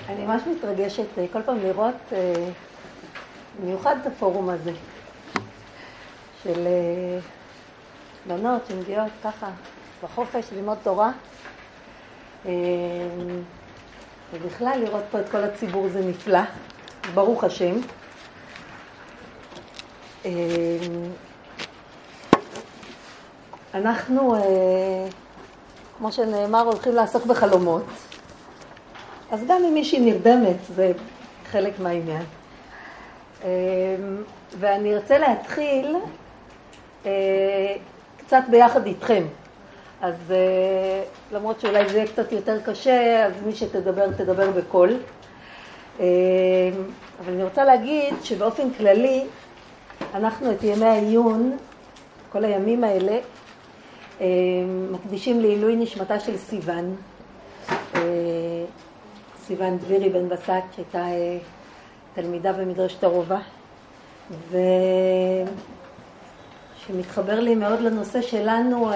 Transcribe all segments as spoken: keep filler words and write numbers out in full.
אני ממש מתרגשת כל פעם לראות במיוחד את הפורום הזה של בנות שמגיעות ככה בחופש ללמוד תורה, ובכלל לראות פה את כל הציבור זה נפלא, ברוך השם. אנחנו, כמו שנאמר, הולכים לעסוק בחלומות, אז גם אם מישהי נרדמת זה חלק מהעניין. ואני ארצה להתחיל קצת ביחד איתכם. אז למרות שאולי זה יהיה קצת יותר קשה, אז מי שתדבר תדבר בקול. אבל אני רוצה להגיד שבאופן כללי אנחנו את ימי העיון, כל הימים האלה, מקדישים לעילוי נשמתה של סיוון. סיוון דבירי בן בסט, שהייתה תלמידה במדרשת הרובע, ושמתחבר לי מאוד לנושא שלנו,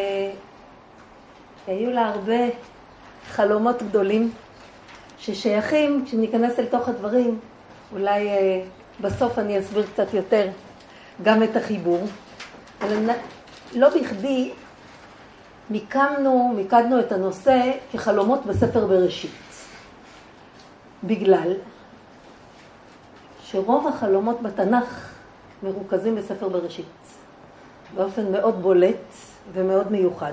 היו לה הרבה חלומות גדולים ששייכים, כשניכנס אל תוך הדברים, אולי בסוף אני אסביר קצת יותר גם את החיבור. אבל לא בכדי מיקמנו, מיקדנו את הנושא כחלומות בספר בראשית. בגלל שרוב החלומות בתנ"ך מרוכזים בספר בראשית, באופן מאוד בולט ומאוד מיוחד.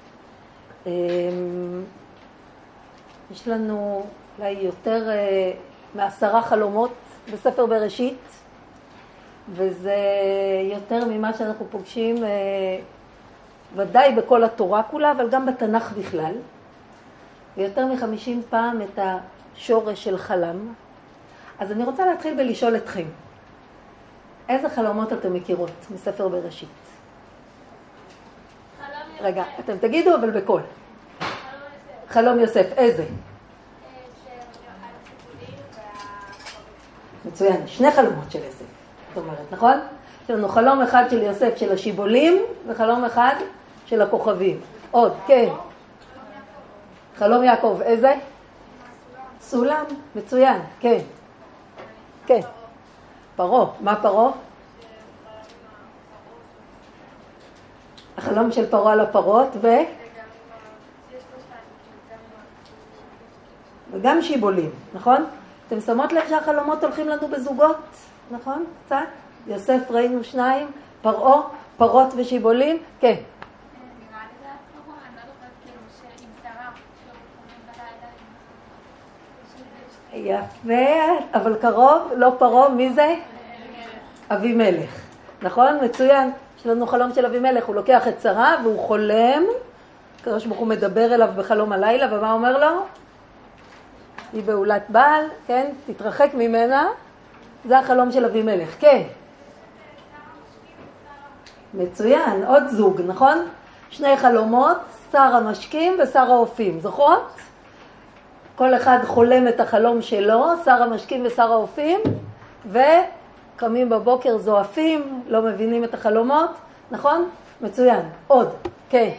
יש לנו אולי יותר מעשרה חלומות בספר בראשית, וזה יותר ממה שאנחנו פוגשים ודאי בכל התורה כולה, אבל גם בתנ"ך בכלל. ויותר מחמישים פעם את השורש של חלם. אז אני רוצה להתחיל בלשאול אתכם, איזה חלומות אתם מכירות מספר בראשית? חלום יוסף. רגע, אתם תגידו אבל בקול. חלום יוסף. חלום יוסף, איזה? מצוין, שני חלומות של יוסף, זאת אומרת, נכון? יש לנו חלום אחד של יוסף של השיבולים, וחלום אחד של הכוכבים. עוד, כן. חלום יעקב, איזה? סולם, מצוין, כן. כן. פרו, מה פרו? החלום של פרו על הפרות, ו... וגם שיבולים, נכון? אתם שמות לב שהחלומות הולכים לנו בזוגות, נכון? קצת? יוסף ראינו שניים, פרעה, פרות ושיבולים, כן. נראה לי זה הקרוב, אני לא זוכרת כאילו שעם שרה, שהוא בלילה. יפה, אבל קרוב, לא פרעה, מי זה? אבימלך, נכון? מצוין. יש לנו חלום של אבימלך, הוא לוקח את שרה והוא חולם, הקדוש ברוך הוא מדבר אליו בחלום הלילה, ומה אומר לו? היא בעולת בעל, כן? תתרחק ממנה. זה החלום של אבימלך, כן. מצוין, עוד זוג, נכון? שני חלומות, שר המשקים ושר האופים, זוכרות? כל אחד חולם את החלום שלו, שר המשקים ושר האופים, וקמים בבוקר זועפים, לא מבינים את החלומות, נכון? מצוין, עוד, כן.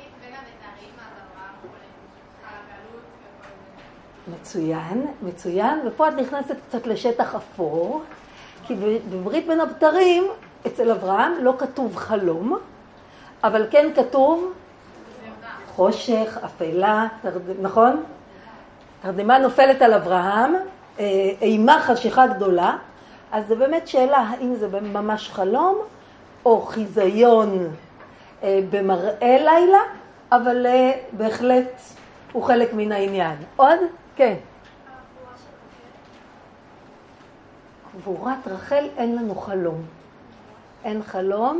מצוין, מצוין, ופה את נכנסת קצת לשטח אפור, כי בברית בין הבתרים, אצל אברהם לא כתוב חלום, אבל כן כתוב חושך, אפלה, נכון? תרדמה נופלת על אברהם, אימה חשיכה גדולה, אז זה באמת שאלה, האם זה ממש חלום, או חיזיון במראה לילה, אבל בהחלט הוא חלק מן העניין. עוד? כן. קבורת רחל אין לנו חלום. אין חלום.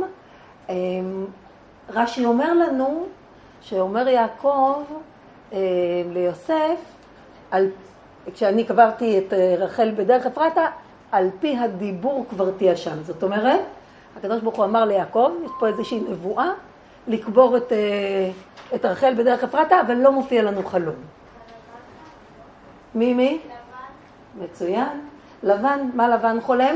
רש"י אומר לנו, שאומר יעקב ליוסף, על, כשאני קברתי את רחל בדרך אפרתה, על פי הדיבור קברתי השם. זאת אומרת, הקדוש ברוך הוא אמר ליעקב, יש פה איזושהי נבואה, לקבור את, את רחל בדרך אפרתה, אבל לא מופיע לנו חלום. מי מי? לבן. מצוין. לבן, מה לבן חולם?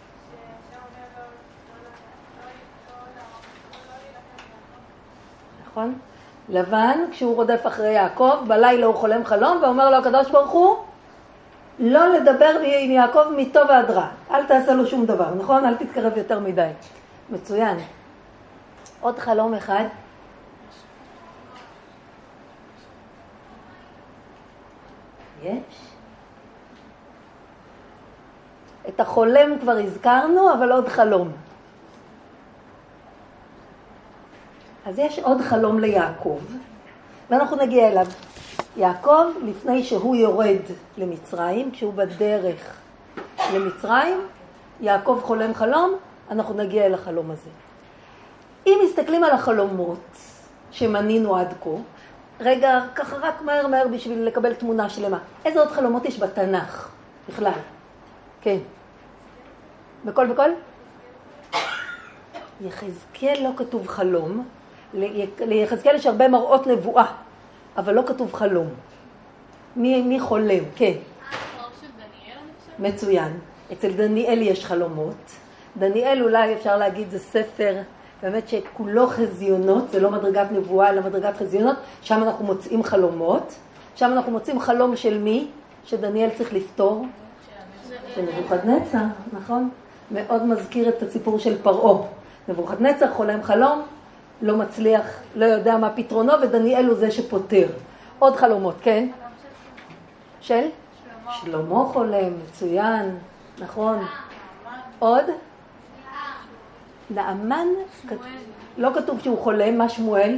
נכון? לבן, כשהוא רודף אחרי יעקב, בלילה הוא חולם חלום, ואומר לו הקדוש ברוך הוא, לא לדבר עם יעקב מטוב ועד רע. אל תעשה לו שום דבר, נכון? אל תתקרב יותר מדי. מצוין. עוד חלום אחד. יש? את החולם כבר הזכרנו, אבל עוד חלום. אז יש עוד חלום ליעקב, ואנחנו נגיע אליו. יעקב, לפני שהוא יורד למצרים, כשהוא בדרך למצרים, יעקב חולם חלום, אנחנו נגיע אל החלום הזה. אם מסתכלים על החלומות שמנינו עד כה, רגע, ככה רק מהר מהר בשביל לקבל תמונה שלמה. איזה עוד חלומות יש בתנ"ך בכלל? כן. בכל בכל? יחזקאל לא כתוב חלום. ליחזקאל יש הרבה מראות נבואה, אבל לא כתוב חלום. מי, מי חולם? כן. מצוין. אצל דניאל יש חלומות. דניאל אולי אפשר להגיד זה ספר באמת שכולו חזיונות, זה לא מדרגת נבואה אלא מדרגת חזיונות, שם אנחנו מוצאים חלומות. שם אנחנו מוצאים חלום של מי? שדניאל צריך לפתור? של נבוכדנצר, נכון? מאוד מזכיר את הסיפור של פרעה. נבוכדנצר חולם חלום, לא מצליח, לא יודע מה פתרונו, ודניאל הוא זה שפותר. עוד חלומות, כן? של? שלמה חולם, מצוין, נכון. עוד? נעמן, לא כתוב שהוא חולם, מה שמואל?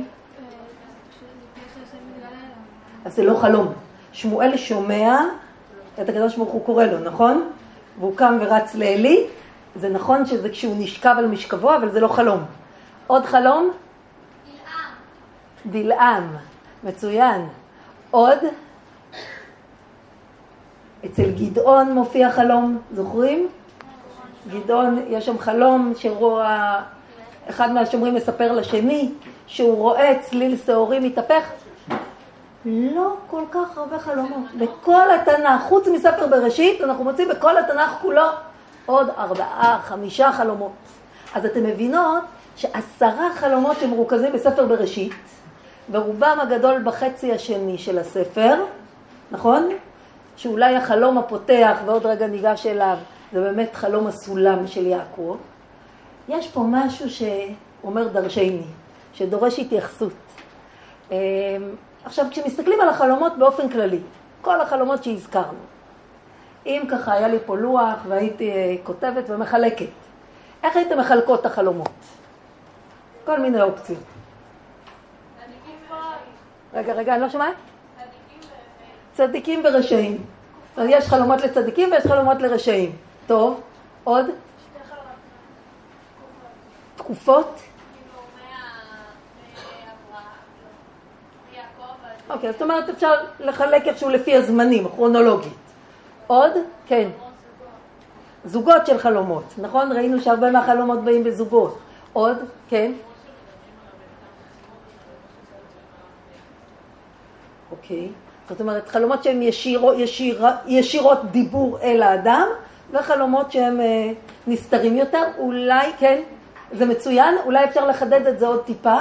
אז זה לא חלום. שמואל שומע, את הקדוש ברוך הוא קורא לו, נכון? והוא קם ורץ לאלי, זה נכון שזה כשהוא נשכב על משכבו, אבל זה לא חלום. עוד חלום? בלעם. בלעם, מצוין. עוד? אצל גדעון מופיע חלום, זוכרים? גדעון, יש שם חלום שרואה, אחד מהשומרים מספר לשני, שהוא רואה צליל שעורים מתהפך. לא כל כך הרבה חלומות. בכל התנ"ך, חוץ מספר בראשית, אנחנו מוצאים בכל התנ"ך כולו עוד ארבעה, חמישה חלומות. אז אתם מבינות שעשרה חלומות שמרוכזים בספר בראשית, ורובם הגדול בחצי השני של הספר, נכון? שאולי החלום הפותח, ועוד רגע ניגש אליו, זה באמת חלום הסולם של יעקב. יש פה משהו שאומר דרשני, שדורש התייחסות. עכשיו, כשמסתכלים על החלומות באופן כללי, כל החלומות שהזכרנו, אם ככה היה לי פה לוח והייתי כותבת ומחלקת, איך הייתם מחלקות את החלומות? כל מיני אופציות. רגע, רגע, אני לא שומעת? צדיקים ורשעים. יש חלומות לצדיקים ויש חלומות לרשעים. טוב, עוד? תקופות? אוקיי, זאת אומרת אפשר לחלק איכשהו לפי הזמנים, כרונולוגית. עוד? כן. זוגות של חלומות, נכון? ראינו שהרבה מהחלומות באים בזוגות. עוד? כן. אוקיי. זאת אומרת, חלומות שהן ישירו, ישיר, ישירות דיבור אל האדם, וחלומות שהן אה, נסתרים יותר. אולי, כן, זה מצוין, אולי אפשר לחדד את זה עוד טיפה.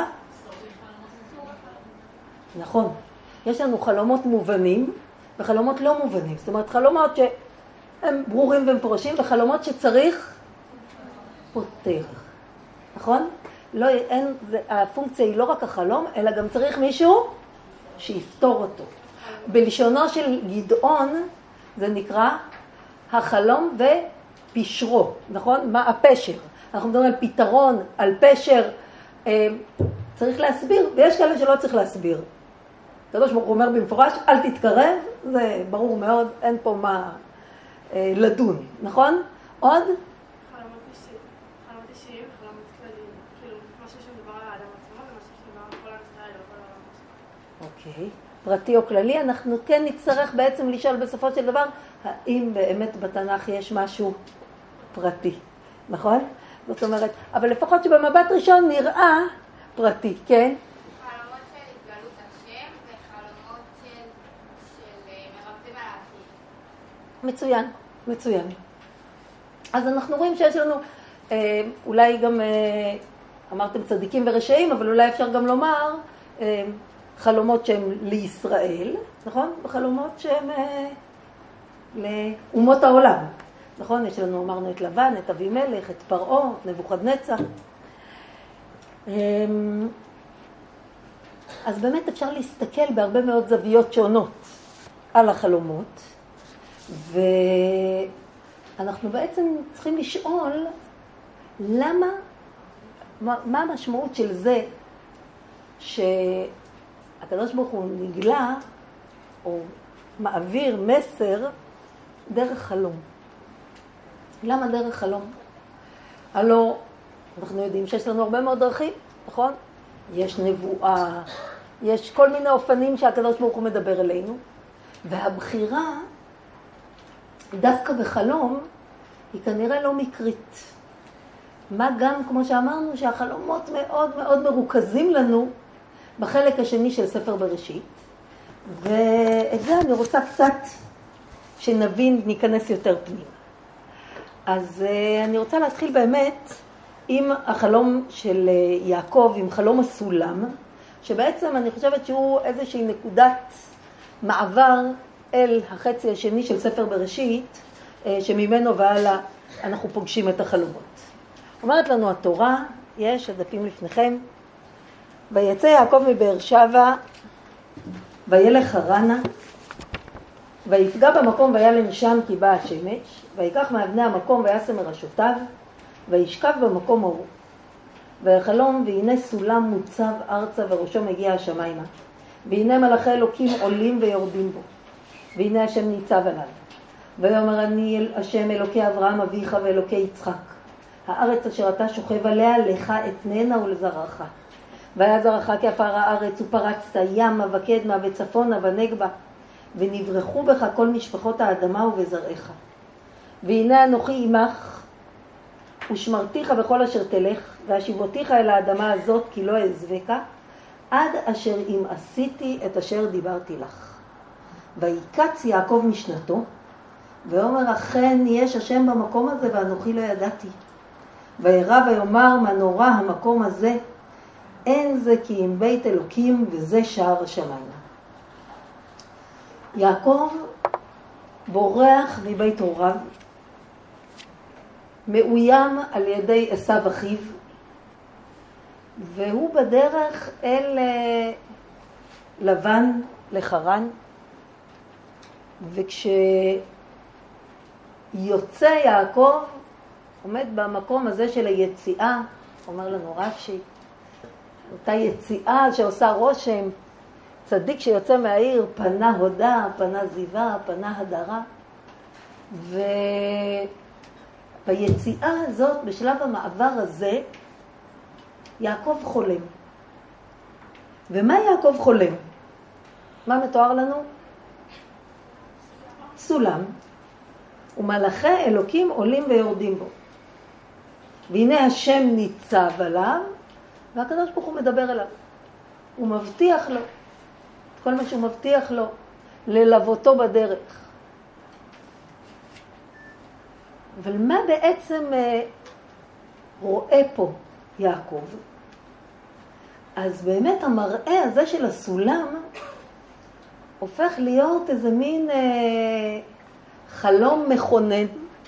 נכון. יש לנו חלומות מובנים וחלומות לא מובנים. זאת אומרת, חלומות שהם ברורים ומפורשים, וחלומות שצריך פותר. נכון? לא, אין, זה, הפונקציה היא לא רק החלום, אלא גם צריך מישהו שיפתור אותו. בלשונו של גדעון זה נקרא החלום ופשרו, נכון? מה הפשר? אנחנו מדברים על פתרון, על פשר, אה, צריך להסביר, ויש כאלה שלא צריך להסביר. הקדוש ברוך הוא אומר במפורש, אל תתקרב, זה ברור מאוד, אין פה מה אה, לדון, נכון? עוד? חלומות אישיים, חלומות אישיים, חלומות כלליים, כאילו משהו שמדבר על האדם עצמו ומשהו שמדבר על כל עם ישראל או כל העולם. אוקיי. פרטי או כללי, אנחנו כן נצטרך בעצם לשאול בסופו של דבר, האם באמת בתנ"ך יש משהו פרטי, נכון? זאת אומרת, אבל לפחות שבמבט ראשון נראה פרטי, כן? חלומות של התגלות השם וחלומות של, של מרפאים על העתיד. מצוין, מצוין. אז אנחנו רואים שיש לנו, אה, אולי גם, אה, אמרתם צדיקים ורשעים, אבל אולי אפשר גם לומר, אה, חלומות שהם לישראל, נכון? וחלומות שהם אה, לאומות העולם. נכון? יש לנו, אמרנו, את לבן, את אבימלך, את פרעה, נבוכדנצר. אז באמת אפשר להסתכל בהרבה מאוד זוויות שונות על החלומות, ואנחנו בעצם צריכים לשאול למה, מה, מה המשמעות של זה שהקדוש ברוך הוא נגלה או מעביר מסר דרך חלום. למה דרך חלום? הלא אנחנו יודעים שיש לנו הרבה מאוד דרכים, נכון? יש נבואה, יש כל מיני אופנים שהקדוש ברוך הוא מדבר אלינו, והבחירה דווקא בחלום היא כנראה לא מקרית. מה גם, כמו שאמרנו, שהחלומות מאוד מאוד מרוכזים לנו בחלק השני של ספר בראשית, ואת זה אני רוצה קצת שנבין, ניכנס יותר פנים. אז אני רוצה להתחיל באמת עם החלום של יעקב, עם חלום הסולם, שבעצם אני חושבת שהוא איזושהי נקודת מעבר אל החצי השני של ספר בראשית, שממנו והלאה אנחנו פוגשים את החלומות. אומרת לנו התורה, יש הדפים לפניכם, ויצא יעקב מבאר שבע, וילך חרנה, ויפגע במקום וילן שם כי באה השמש, ויקח מאבני המקום ויעשה מראשותיו, וישכב במקום ההוא. ויחלום, והנה סולם מוצב ארצה וראשו מגיע השמיימה. והנה מלאכי אלוקים עולים ויורדים בו. והנה השם ניצב עליו. ויאמר אני השם אלוקי אברהם אביך ואלוקי יצחק. הארץ אשר אתה שוכב עליה לך אתננה ולזרעך. והיה זרעך כעפר הארץ ופרצת ימה וקדמה וצפונה ונגבה. ונברחו בך כל משפחות האדמה ובזרעך. והנה אנוכי עמך ושמרתיך בכל אשר תלך, והשיבותיך אל האדמה הזאת כי לא אעזבך, עד אשר אם עשיתי את אשר דיברתי לך. ויקץ יעקב משנתו, ואומר אכן יש השם במקום הזה ואנוכי לא ידעתי. וירא ויאמר מה נורא המקום הזה, אין זה כי אם בית אלוקים וזה שער השמיים. יעקב בורח מבית הוריו, מאוים על ידי עשיו אחיו, והוא בדרך אל לבן לחרן, וכשיוצא יעקב עומד במקום הזה של היציאה, אומר לנו רש"י, אותה יציאה שעושה רושם, צדיק שיוצא מהעיר, פנה הודה, פנה זיווה, פנה הדרה. וביציאה הזאת, בשלב המעבר הזה, יעקב חולם. ומה יעקב חולם? מה מתואר לנו? סולם. ומלאכי אלוקים עולים ויורדים בו. והנה השם ניצב עליו, והקדוש ברוך הוא מדבר אליו. הוא מבטיח לו. כל מה שהוא מבטיח לו, ללוותו בדרך. אבל מה בעצם רואה פה יעקב? אז באמת המראה הזה של הסולם הופך להיות איזה מין אה, חלום מכונן.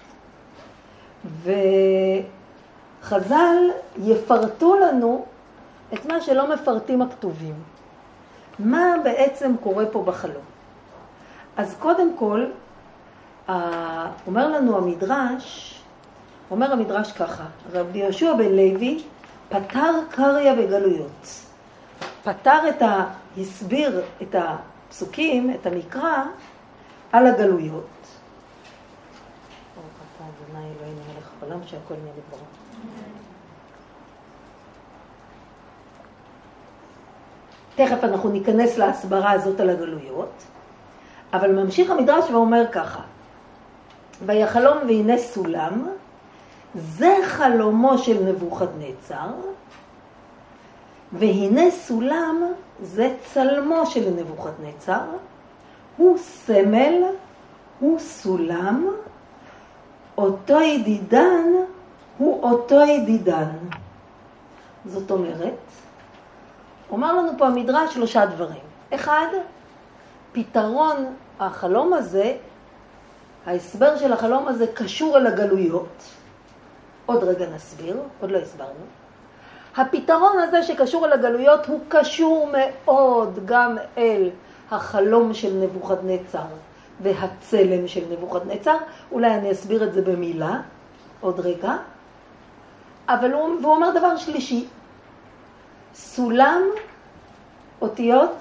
וחז"ל יפרטו לנו את מה שלא מפרטים הכתובים. מה בעצם קורה פה בחלום? אז קודם כל, אומר לנו המדרש, אומר המדרש ככה, רבי יהושע בן לוי פתר קריא בגלויות. פתר את ה... הסביר את הפסוקים, את המקרא, על הגלויות. ברוך אתה אדוני אלוהינו מלך העולם שהכל נהיה לדברו. תכף אנחנו ניכנס להסברה הזאת על הגלויות, אבל ממשיך המדרש ואומר ככה, ויחלום והנה סולם, זה חלומו של נבוכדנצר, והנה סולם זה צלמו של נבוכדנצר, הוא סמל, הוא סולם, אותו ידידן הוא אותו ידידן. זאת אומרת, אומר לנו פה המדרש שלושה דברים. אחד, פתרון החלום הזה ההסבר של החלום הזה קשור אל הגלויות. עוד רגע נסביר, עוד לא הסברנו. הפתרון הזה שקשור אל הגלויות הוא קשור מאוד גם אל החלום של נבוכדנצר והצלם של נבוכדנצר. אולי אני אסביר את זה במילה, עוד רגע. אבל הוא, הוא אומר דבר שלישי. סולם אותיות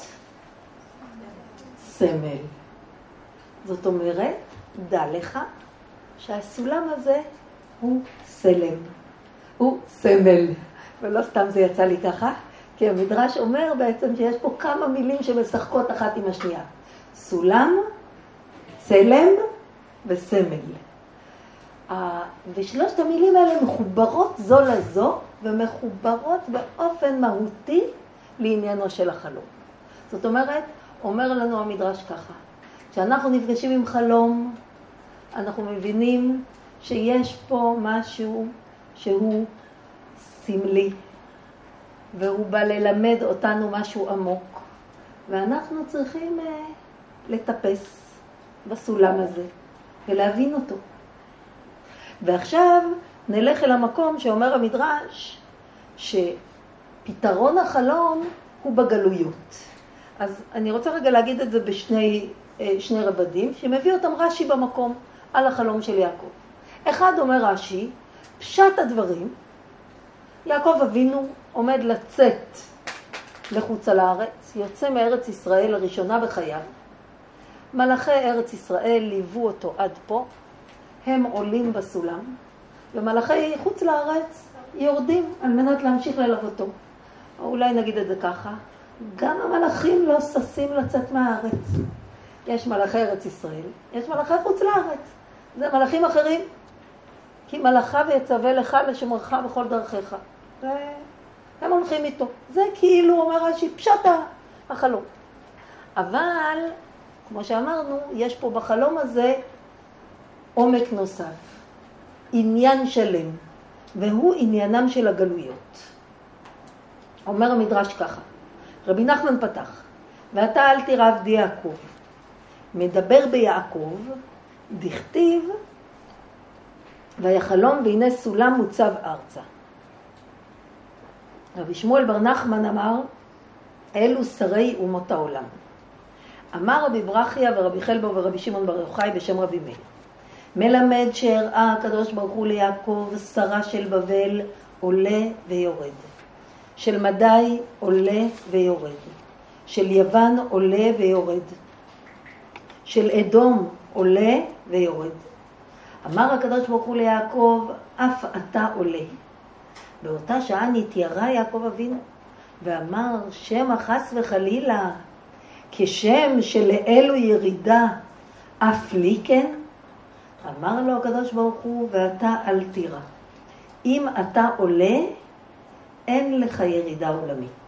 סמל. זאת אומרת, דע לך שהסולם הזה הוא סלם, הוא סמל. ולא סתם זה יצא לי ככה, כי המדרש אומר בעצם שיש פה כמה מילים שמשחקות אחת עם השנייה. סולם, צלם וסמל. ושלושת המילים האלה מחוברות זו לזו, ומחוברות באופן מהותי לעניינו של החלום. זאת אומרת, אומר לנו המדרש ככה, כשאנחנו נפגשים עם חלום, אנחנו מבינים שיש פה משהו שהוא סמלי, והוא בא ללמד אותנו משהו עמוק, ואנחנו צריכים uh, לטפס בסולם הזה ולהבין אותו. ועכשיו נלך אל המקום שאומר המדרש שפתרון החלום הוא בגלויות. אז אני רוצה רגע להגיד את זה בשני שני רבדים שמביא אותם רש"י במקום על החלום של יעקב. אחד אומר רש"י, פשט הדברים, יעקב אבינו עומד לצאת לחוץ על הארץ, יוצא מארץ ישראל לראשונה בחייו. מלאכי ארץ ישראל ליוו אותו עד פה, הם עולים בסולם, ומלאכי חוץ לארץ יורדים על מנת להמשיך ללוותו. או אולי נגיד את זה ככה, גם המלאכים לא ששים לצאת מהארץ. יש מלאכי ארץ ישראל, יש מלאכי חוץ לארץ. זה מלאכים אחרים. כי מלאכה ויצווה לך לשמרך בכל דרכיך. והם הולכים איתו. זה כאילו אומר רש"י, פשט החלום. אבל, כמו שאמרנו, יש פה בחלום הזה עומק נוסף. עניין שלם. והוא עניינם של הגלויות. אומר המדרש ככה, רבי נחמן פתח, ואתה אל תירא עבדי יעקב, מדבר ביעקב, דכתיב, ויחלום והנה סולם מוצב ארצה. רבי שמואל בר נחמן אמר, אלו שרי אומות העולם. אמר רבי ברכיה ורבי חלבו ורבי שמעון בר יוחאי בשם רבי מאיר. מלמד שהראה הקדוש ברוך הוא ליעקב שרה של בבל עולה ויורד. של מדי עולה ויורד. של יוון עולה ויורד. של אדום עולה ויורד. אמר הקדוש ברוך הוא ליעקב, אף אתה עולה. באותה שעה נתיירא יעקב אבינו, ואמר, שם חס וחלילה, כשם שלאלו ירידה, אף לי כן? אמר לו הקדוש ברוך הוא, ואתה אל תירא. אם אתה עולה, אין לך ירידה עולמית.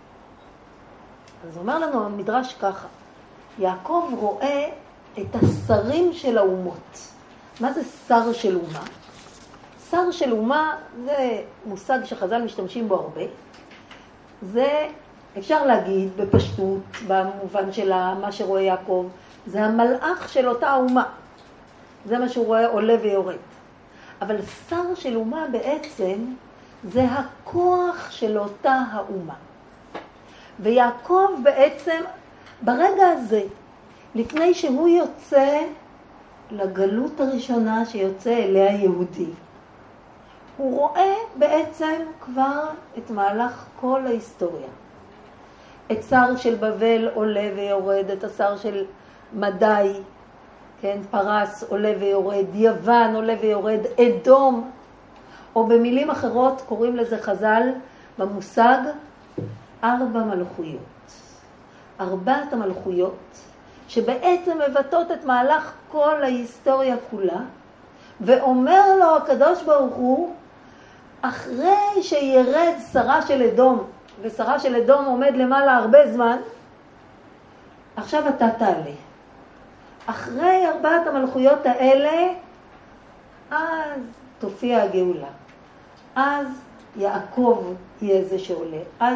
אז אומר לנו המדרש ככה, יעקב רואה את השרים של האומות. מה זה שר של אומה? שר של אומה זה מושג שחז"ל משתמשים בו הרבה. זה, אפשר להגיד בפשטות, במובן של מה שרואה יעקב, זה המלאך של אותה אומה. זה מה שהוא רואה עולה ויורד. אבל שר של אומה בעצם זה הכוח של אותה האומה. ויעקב בעצם ברגע הזה, לפני שהוא יוצא לגלות הראשונה שיוצא אליה יהודי, הוא רואה בעצם כבר את מהלך כל ההיסטוריה. את שר של בבל עולה ויורד, את השר של מדי, כן, פרס עולה ויורד, יוון עולה ויורד, אדום, או במילים אחרות קוראים לזה חז"ל במושג ארבע מלכויות. ארבעת המלכויות שבעצם מבטאות את מהלך כל ההיסטוריה כולה, ואומר לו הקדוש ברוך הוא, אחרי שירד שרה של אדום, ושרה של אדום עומד למעלה הרבה זמן, עכשיו אתה תעלה. אחרי ארבעת המלכויות האלה, אז תופיע הגאולה. אז יעקב יהיה זה שעולה. אז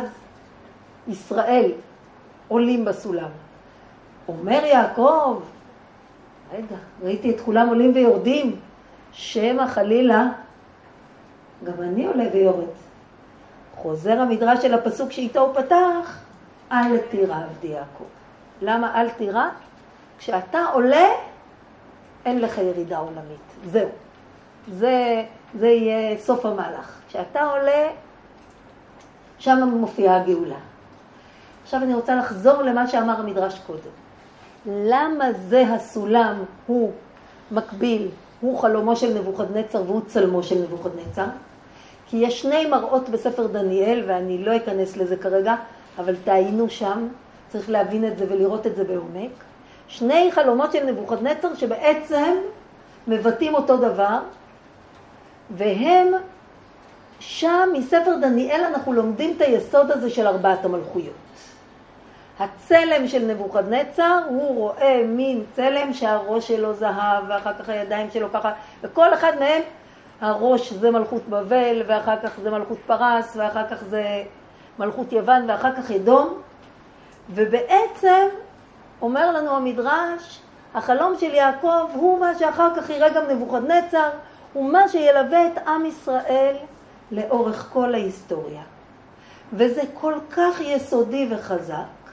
ישראל עולים בסולם. אומר יעקב, רגע, ראיתי את כולם עולים ויורדים, שמא חלילה, גם אני עולה ויורד. חוזר המדרש של הפסוק שאיתו הוא פתח, אל תירא עבדי יעקב. למה אל תירא? כשאתה עולה, אין לך ירידה עולמית. זהו. זה, זה יהיה סוף המהלך. כשאתה עולה, שם מופיעה הגאולה. עכשיו אני רוצה לחזור למה שאמר המדרש קודם. למה זה הסולם הוא מקביל, הוא חלומו של נבוכדנצר והוא צלמו של נבוכדנצר? כי יש שני מראות בספר דניאל, ואני לא אכנס לזה כרגע, אבל תעיינו שם, צריך להבין את זה ולראות את זה בעומק. שני חלומות של נבוכדנצר שבעצם מבטאים אותו דבר, והם שם מספר דניאל אנחנו לומדים את היסוד הזה של ארבעת המלכויות. הצלם של נבוכדנצר, הוא רואה מין צלם שהראש שלו זהב, ואחר כך הידיים שלו ככה, וכל אחד מהם, הראש זה מלכות בבל, ואחר כך זה מלכות פרס, ואחר כך זה מלכות יוון, ואחר כך אדום. ובעצם, אומר לנו המדרש, החלום של יעקב הוא מה שאחר כך יראה גם נבוכדנצר, הוא מה שילווה את עם ישראל לאורך כל ההיסטוריה. וזה כל כך יסודי וחזק,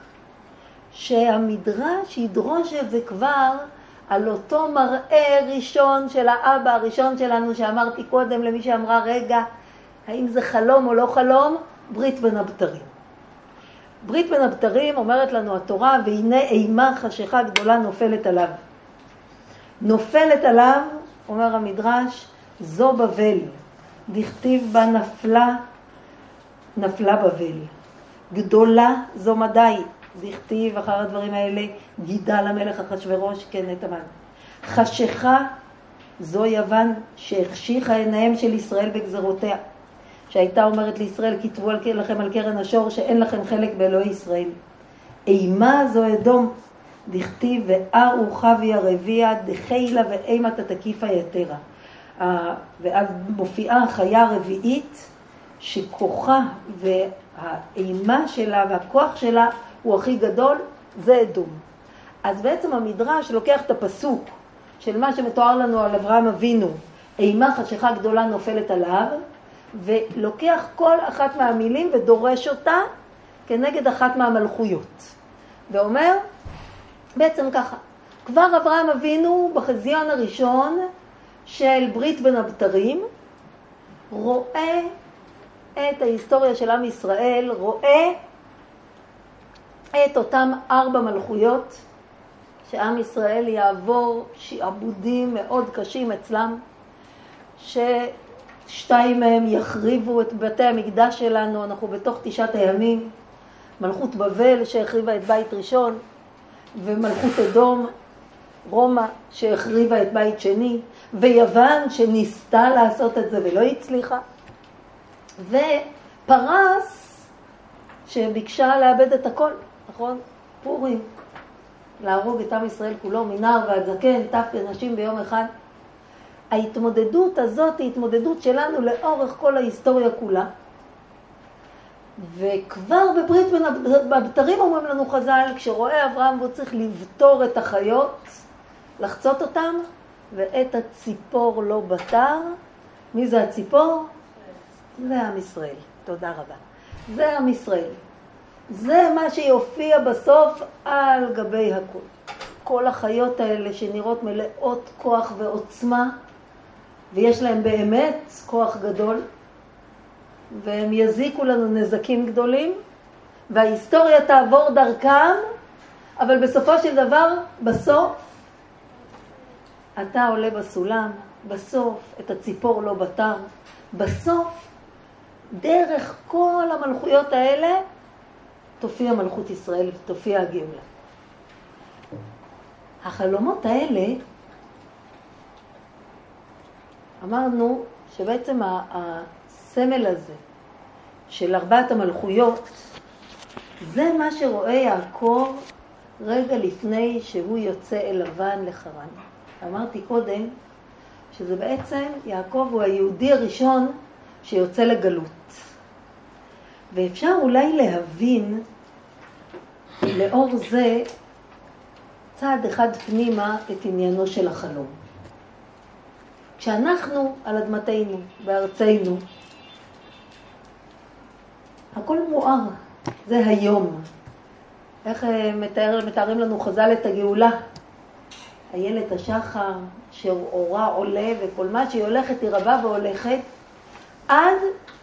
שהמדרש ידרוש את זה כבר על אותו מראה ראשון של האבא הראשון שלנו, שאמרתי קודם למי שאמרה, רגע, האם זה חלום או לא חלום? ברית בין הבתרים. ברית בין הבתרים אומרת לנו התורה, והנה אימה חשיכה גדולה נופלת עליו. נופלת עליו, אומר המדרש, זו בבל. דכתיב בה נפלה, נפלה בבל. גדולה זו מדי. דכתיב אחר הדברים האלה, גידה למלך אחשוורוש, כן, את המן. חשיכה זו יוון שהחשיכה עיניהם של ישראל בגזרותיה. שהייתה אומרת לישראל, כתבו לכם על קרן השור שאין לכם חלק באלוהי ישראל. אימה זו אדום, דכתיב ואר וחווי הרביע, דחילה ואימה תתקיפה יתרה. ואז מופיעה החיה הרביעית, שכוחה והאימה שלה והכוח שלה הוא הכי גדול, זה אדום. אז בעצם המדרש לוקח את הפסוק של מה שמתואר לנו על אברהם אבינו, אימה חשיכה גדולה נופלת עליו, ולוקח כל אחת מהמילים ודורש אותה כנגד אחת מהמלכויות. ואומר, בעצם ככה, כבר אברהם אבינו בחזיון הראשון של ברית בין הבתרים, רואה את ההיסטוריה של עם ישראל, רואה את אותם ארבע מלכויות, שעם ישראל יעבור שעבודים מאוד קשים אצלם, ששתיים מהם יחריבו את בתי המקדש שלנו, אנחנו בתוך תשעת הימים, מלכות בבל שהחריבה את בית ראשון, ומלכות אדום, רומא שהחריבה את בית שני, ויוון שניסתה לעשות את זה ולא הצליחה, ופרס שביקשה לאבד את הכל, נכון? פורים, להרוג את עם ישראל כולו, מנער ועד זקן, טף ונשים ביום אחד. ההתמודדות הזאת היא התמודדות שלנו לאורך כל ההיסטוריה כולה. וכבר בברית בין הבתרים אומרים לנו חז"ל, כשרואה אברהם והוא צריך לבתור את החיות, לחצות אותם, ואת הציפור לא בתר. מי זה הציפור? זה עם ישראל. תודה רבה. זה עם ישראל. זה מה שיופיע בסוף על גבי הכל. כל החיות האלה שנראות מלאות כוח ועוצמה, ויש להם באמת כוח גדול, והם יזיקו לנו נזקים גדולים, וההיסטוריה תעבור דרכם, אבל בסופו של דבר, בסוף, אתה עולה בסולם, בסוף את הציפור לא בתר, בסוף, דרך כל המלכויות האלה, תופיע מלכות ישראל, תופיע הגאולה. החלומות האלה, אמרנו שבעצם הסמל הזה של ארבעת המלכויות, זה מה שרואה יעקב רגע לפני שהוא יוצא אל לבן לחרן. אמרתי קודם שזה בעצם יעקב הוא היהודי הראשון שיוצא לגלות. ואפשר אולי להבין לאור זה צעד אחד פנימה את עניינו של החלום. כשאנחנו על אדמתנו, בארצנו, הכל מואר, זה היום. איך מתאר, מתארים לנו חז"ל את הגאולה? איילת השחר, שאורה עולה, וכל מה שהיא הולכת היא רבה והולכת, עד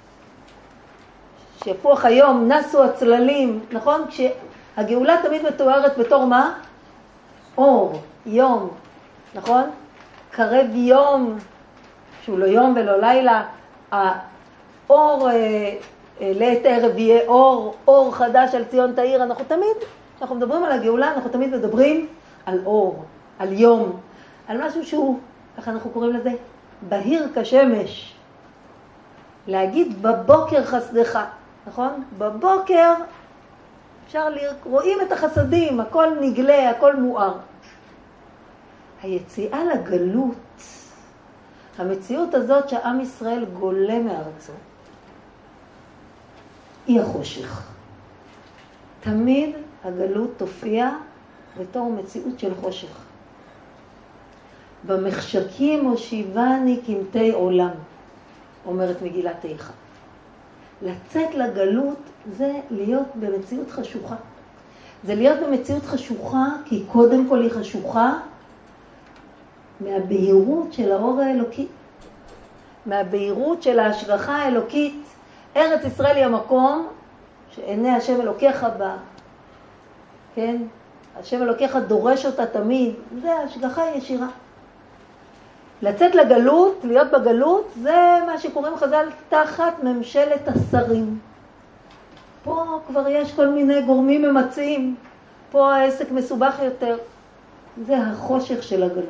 שיפוח היום, נסו הצללים, נכון? כשהגאולה תמיד מתוארת בתור מה? אור, יום, נכון? קרב יום, שהוא לא יום ולא לילה, האור, לעת ערב יהיה אור, אור חדש על ציון תאיר. אנחנו תמיד, אנחנו מדברים על הגאולה, אנחנו תמיד מדברים על אור, על יום, על משהו שהוא, ככה אנחנו קוראים לזה, בהיר כשמש. להגיד בבוקר חסדך, נכון? בבוקר אפשר לראות, רואים את החסדים, הכל נגלה, הכל מואר. היציאה לגלות, המציאות הזאת שעם ישראל גולה מארצו, היא החושך. תמיד הגלות תופיע בתור מציאות של חושך. במחשכים הושיבני קמתי עולם, אומרת מגילת איכה. לצאת לגלות זה להיות במציאות חשוכה. זה להיות במציאות חשוכה, כי קודם כל היא חשוכה מהבהירות של האור האלוקי, מהבהירות של ההשגחה האלוקית. ארץ ישראל היא המקום שעיני השם אלוקיך בה, כן? השם אלוקיך דורש אותה תמיד, זה ההשגחה ישירה. לצאת לגלות, להיות בגלות, זה מה שקוראים חז"ל תחת ממשלת השרים. פה כבר יש כל מיני גורמים ממצאים, פה העסק מסובך יותר. זה החושך של הגלות.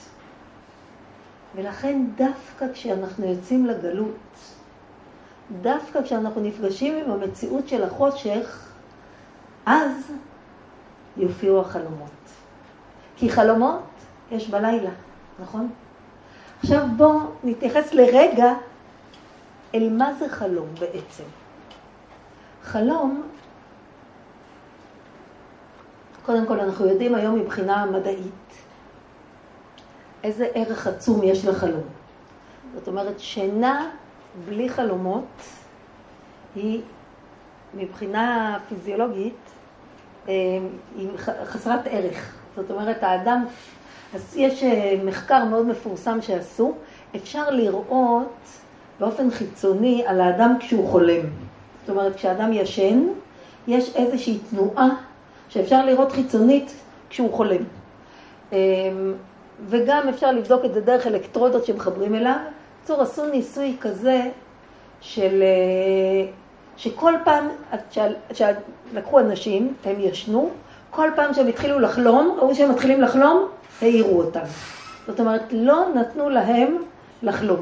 ולכן דווקא כשאנחנו יוצאים לגלות, דווקא כשאנחנו נפגשים עם המציאות של החושך, אז יופיעו החלומות. כי חלומות יש בלילה, נכון? עכשיו בואו נתייחס לרגע אל מה זה חלום בעצם. חלום, קודם כל אנחנו יודעים היום מבחינה מדעית, איזה ערך עצום יש לחלום. זאת אומרת, שינה בלי חלומות היא מבחינה פיזיולוגית היא חסרת ערך. זאת אומרת, האדם, אז יש מחקר מאוד מפורסם שעשו, אפשר לראות באופן חיצוני על האדם כשהוא חולם. זאת אומרת, כשאדם ישן, יש איזושהי תנועה שאפשר לראות חיצונית כשהוא חולם. וגם אפשר לבדוק את זה דרך אלקטרודות שמחברים אליו. צור עשו ניסוי כזה של, שכל פעם שלקחו אנשים, הם ישנו, כל פעם שהם התחילו לחלום, ראו שהם מתחילים לחלום, העירו אותם. זאת אומרת, לא נתנו להם לחלום.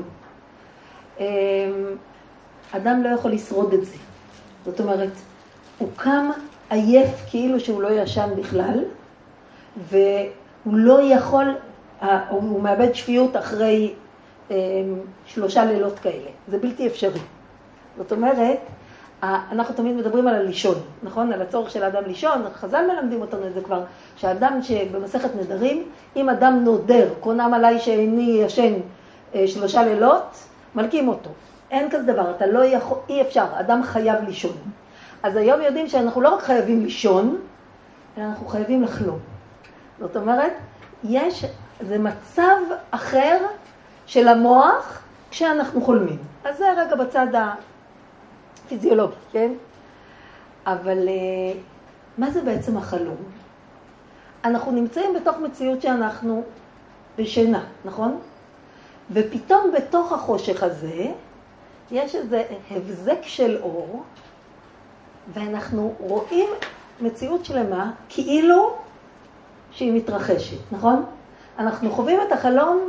אדם לא יכול לשרוד את זה. זאת אומרת, הוא קם עייף כאילו שהוא לא ישן בכלל, והוא לא יכול, הוא מאבד שפיות אחרי שלושה לילות כאלה. זה בלתי אפשרי. זאת אומרת, אנחנו תמיד מדברים על הלישון, נכון? על הצורך של האדם לישון. חז"ל מלמדים אותנו את זה כבר, שהאדם שבמסכת נדרים, אם אדם נודר, קונם עליי שאיני ישן שלושה לילות, מלקים אותו. אין כזה דבר, אתה לא יכול, אי אפשר, אדם חייב לישון. אז היום יודעים שאנחנו לא רק חייבים לישון, אלא אנחנו חייבים לחלום. זאת אומרת, יש, זה מצב אחר של המוח כשאנחנו חולמים. אז זה רגע בצד הפיזיולוגי, כן? אבל מה זה בעצם החלום? אנחנו נמצאים בתוך מציאות שאנחנו בשינה, נכון? ופתאום בתוך החושך הזה, יש איזה הבזק של אור, ואנחנו רואים מציאות שלמה כאילו שהיא מתרחשת, נכון? אנחנו חווים את החלום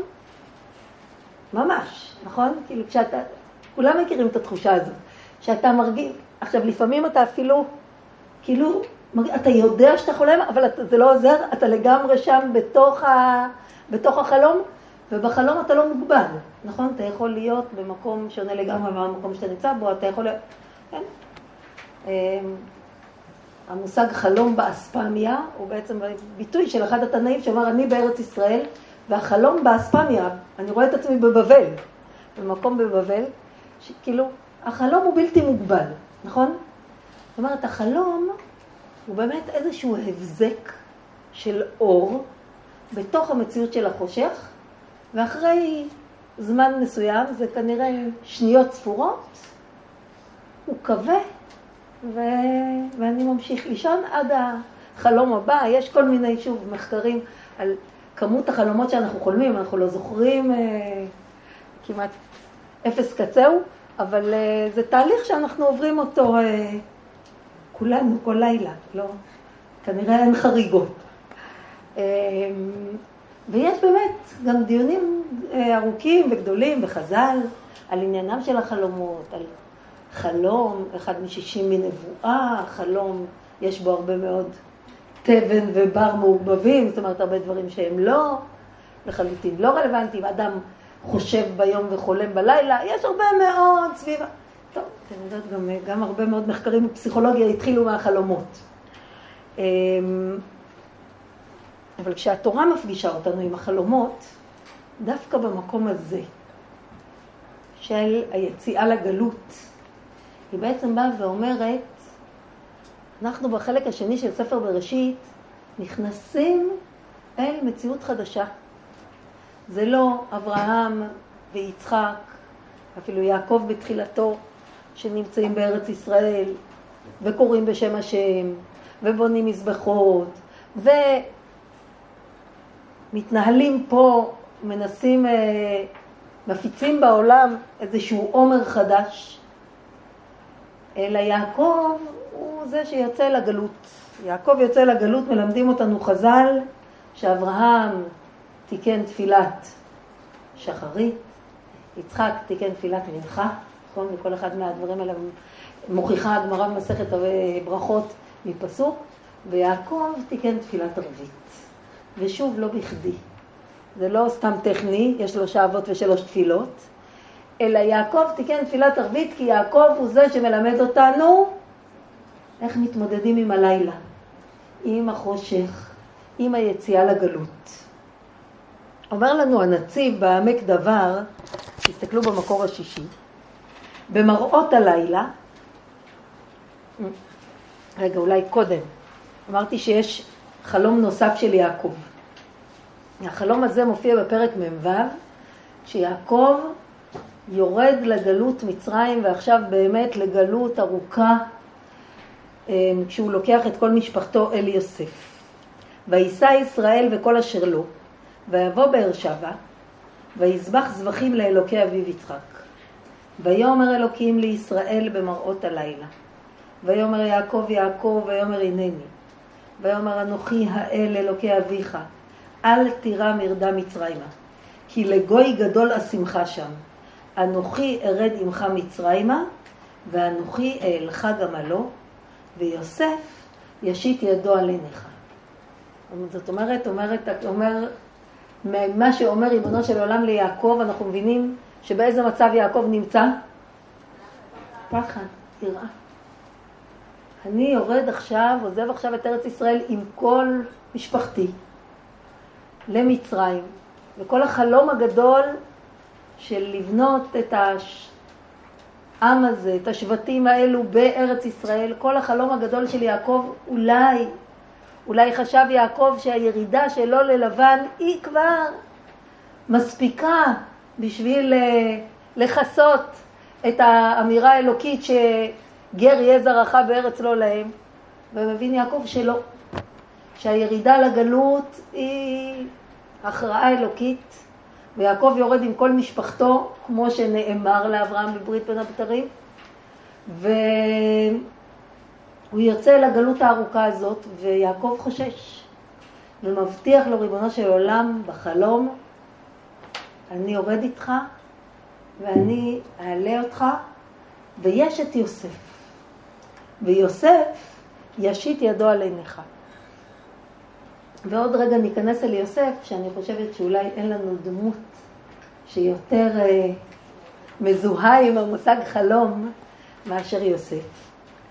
ממש, נכון? כאילו כשאתה, כולם מכירים את התחושה הזאת, שאתה מרגיש, עכשיו לפעמים אתה אפילו, כאילו, אתה יודע שאתה חולם, אבל אתה, זה לא עוזר, אתה לגמרי שם בתוך, ה, בתוך החלום, ובחלום אתה לא מוגבל, נכון? אתה יכול להיות במקום שונה לגמרי מהמקום שאתה נמצא בו, אתה יכול להיות, כן? המושג חלום באספמיה הוא בעצם ביטוי של אחד התנאים שאמר אני בארץ ישראל, והחלום באספמיה, אני רואה את עצמי בבבל, במקום בבבל, שכאילו החלום הוא בלתי מוגבל, נכון? זאת אומרת, החלום הוא באמת איזשהו הבזק של אור בתוך המציאות של החושך, ואחרי זמן מסוים, זה כנראה שניות ספורות, הוא קווה, ו... ואני ממשיך לישון עד החלום הבא. יש כל מיני, שוב, מחקרים על כמות החלומות שאנחנו חולמים, אנחנו לא זוכרים אה, כמעט אפס קצהו, אבל אה, זה תהליך שאנחנו עוברים אותו אה, כולנו כל לילה, לא, כנראה אין חריגות. אה, ויש באמת גם דיונים אה, ארוכים וגדולים בחז"ל על עניינם של החלומות, על חלום, אחד משישים מנבואה, חלום, יש בו הרבה מאוד תבן ובר מעורבבים, זאת אומרת הרבה דברים שהם לא, לחלוטין לא רלוונטיים, אדם חושב ביום וחולם בלילה, יש הרבה מאוד סביבה. טוב, אתם יודעות, גם, גם הרבה מאוד מחקרים בפסיכולוגיה התחילו מהחלומות. אבל כשהתורה מפגישה אותנו עם החלומות, דווקא במקום הזה של היציאה לגלות, היא בעצם באה ואומרת, אנחנו בחלק השני של ספר בראשית נכנסים אל מציאות חדשה. זה לא אברהם ויצחק, אפילו יעקב בתחילתו, שנמצאים בארץ ישראל וקוראים בשם השם ובונים מזבחות ומתנהלים פה, מנסים, מפיצים בעולם איזשהו עומר חדש. אלא יעקב הוא זה שיוצא לגלות. יעקב יוצא לגלות, מלמדים אותנו חז"ל, שאברהם תיקן תפילת שחרית, יצחק תיקן תפילת מנחה, נכון? וכל אחד מהדברים האלה מוכיחה הגמרא במסכת ברכות מפסוק, ויעקב תיקן תפילת ערבית. ושוב, לא בכדי. זה לא סתם טכני, יש שלושה אבות ושלוש תפילות, אלא יעקב תיקן תפילת ערבית, כי יעקב הוא זה שמלמד אותנו איך מתמודדים עם הלילה, עם החושך, עם היציאה לגלות. אומר לנו הנציב בעמק דבר, תסתכלו במקור השישי, במראות הלילה, רגע אולי קודם, אמרתי שיש חלום נוסף של יעקב. החלום הזה מופיע בפרק מ"ו, שיעקב יורד לגלות מצרים, ועכשיו באמת לגלות ארוכה, כשהוא לוקח את כל משפחתו אל יוסף. ויסע ישראל וכל אשר לו, ויבוא באר שבע, ויזבח זבחים לאלוקי אביו יצחק. ויאמר אלוקים לישראל במראות הלילה. ויאמר יעקב יעקב, ויאמר הנני. ויאמר אנוכי האל אלוקי אביך, אל תירא מרדה מצרימה, כי לגוי גדול אשמך שם. אנוכי ארד עמך מצרימה, ואנוכי אהלך גמלו, ויוסף ישית ידו על עיניך. זאת אומרת, אומרת, אומר, מה שאומר ריבונו של עולם ליעקב, אנחנו מבינים שבאיזה מצב יעקב נמצא? פחד, יראה. אני יורד עכשיו, עוזב עכשיו את ארץ ישראל עם כל משפחתי למצרים, וכל החלום הגדול של לבנות את העם הזה, את השבטים האלו בארץ ישראל, כל החלום הגדול של יעקב, אולי, אולי חשב יעקב שהירידה שלו ללבן היא כבר מספיקה בשביל לחסות את האמירה האלוקית שגר יהיה זרעך בארץ לא להם, ומבין יעקב שלא, שהירידה לגלות היא הכרעה אלוקית, ויעקב יורד עם כל משפחתו, כמו שנאמר לאברהם בברית בין הבתרים, והוא יוצא לגלות הארוכה הזאת, ויעקב חושש, ומבטיח לו ריבונו של עולם בחלום, אני יורד איתך, ואני אעלה אותך, ויש את יוסף. ויוסף ישית ידו על עיניך. ועוד רגע ניכנס אל יוסף, שאני חושבת שאולי אין לנו דמות שיותר מזוהה עם המושג חלום מאשר יוסף.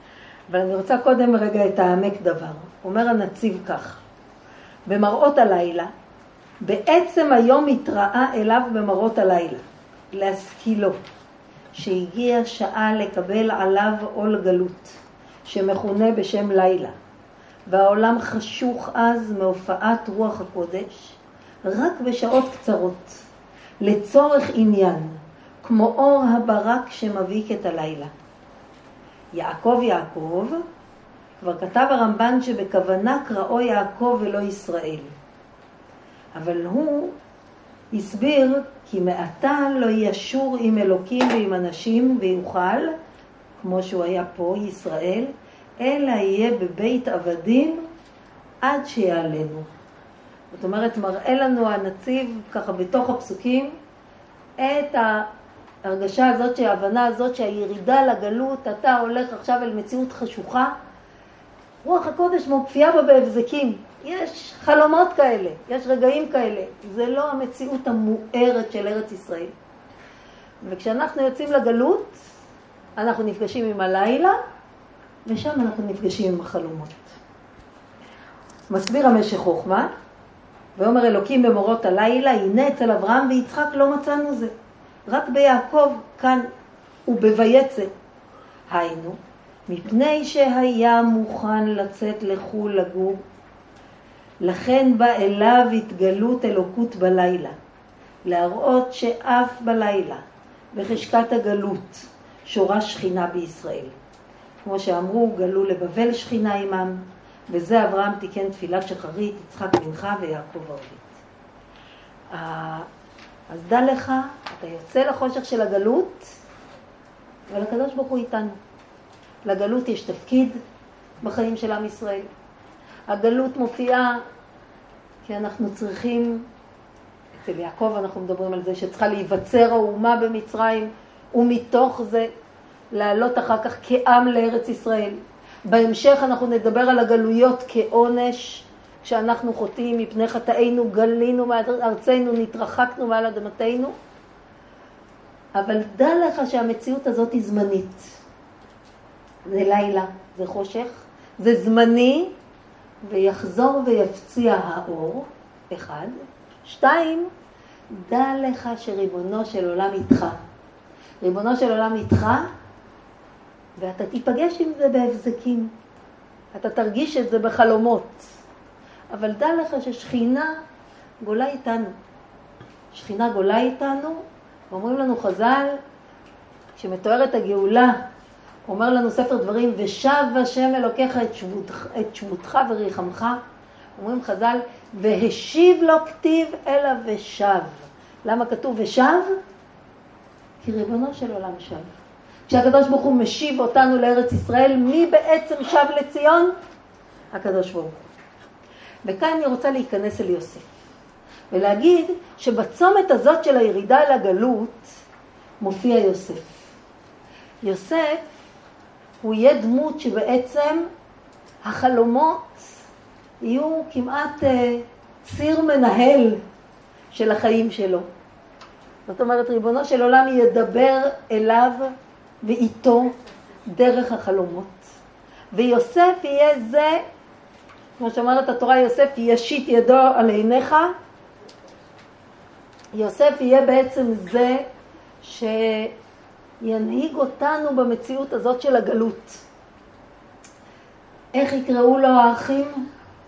אבל אני רוצה קודם רגע את העמק דבר. אומר הנציב כך, במראות הלילה, בעצם היום התראה אליו במראות הלילה, להשכילו, שהגיעה שעה לקבל עליו עול גלות, שמכונה בשם לילה, והעולם חשוך אז מהופעת רוח הקודש, רק בשעות קצרות, לצורך עניין, כמו אור הברק שמביק את הלילה. יעקב יעקב, כבר כתב הרמב"ן שבכוונה קראו יעקב ולא ישראל. אבל הוא הסביר כי מעתה לא ישור עם אלוקים ועם אנשים ויוכל, כמו שהוא היה פה, ישראל, אלא יהיה בבית עבדים עד שיעלנו. זאת אומרת, מראה לנו הנציב ככה בתוך הפסוקים את ההרגשה הזאת, ההבנה הזאת שהירידה לגלות, אתה הולך עכשיו אל מציאות חשוכה, רוח הקודש מופיעה בה בהבזקים. יש חלומות כאלה, יש רגעים כאלה. זה לא המציאות המוארת של ארץ ישראל. וכשאנחנו יוצאים לגלות, אנחנו נפגשים עם הלילה, ושם אנחנו נפגשים עם החלומות. מסביר המשך חוכמה, ואומר אלוקים במורות הלילה, הנה אצל אברהם ויצחק לא מצאנו זה. רק ביעקב כאן ובויצא. היינו, מפני שהיה מוכן לצאת לחול לגור, לכן בא אליו התגלות אלוקות בלילה, להראות שאף בלילה, בחשקת הגלות, שורה שכינה בישראל. כמו שאמרו, גלו לבבל שכינה עמם, וזה אברהם תיקן תפילת שחרית, יצחק מנחה ויעקב ערבית. אז דע לך, אתה יוצא לחושך של הגלות, אבל הקדוש ברוך הוא איתנו. לגלות יש תפקיד בחיים של עם ישראל. הגלות מופיעה כי אנחנו צריכים, אצל יעקב אנחנו מדברים על זה שצריכה להיווצר האומה במצרים, ומתוך זה לעלות אחר כך כעם לארץ ישראל. בהמשך אנחנו נדבר על הגלויות כעונש, כשאנחנו חוטאים מפני חטאינו, גלינו מארצנו, נתרחקנו מעל אדמתנו. אבל דע לך שהמציאות הזאת היא זמנית. זה לילה, זה חושך, זה זמני, ויחזור ויפציע האור, אחד. שתיים, דע לך שריבונו של עולם איתך. ריבונו של עולם איתך, ואתה תיפגש עם זה בהבזקים. אתה תרגיש את זה בחלומות. אבל דע לך ששכינה גולה איתנו. שכינה גולה איתנו, ואומרים לנו חז"ל, כשמתוארת הגאולה, אומר לנו ספר דברים, ושב השם אלוקיך את שבותך, את שבותך וריחמך. אומרים חז"ל, והשיב לו כתיב אלא ושב. למה כתוב ושב? כי ריבונו של עולם שב. כשהקדוש ברוך הוא משיב אותנו לארץ ישראל, מי בעצם שב לציון? הקדוש ברוך הוא. וכאן אני רוצה להיכנס אל יוסף. ולהגיד שבצומת הזאת של הירידה אל הגלות, מופיע יוסף. יוסף הוא יהיה דמות שבעצם החלומות יהיו כמעט אה, ציר מנהל של החיים שלו. זאת אומרת, ריבונו של עולם ידבר אליו ואיתו דרך החלומות. ויוסף יהיה זה, כמו שאומרת התורה, יוסף ישית ידו על עיניך. יוסף יהיה בעצם זה שינהיג אותנו במציאות הזאת של הגלות. איך יקראו לו האחים?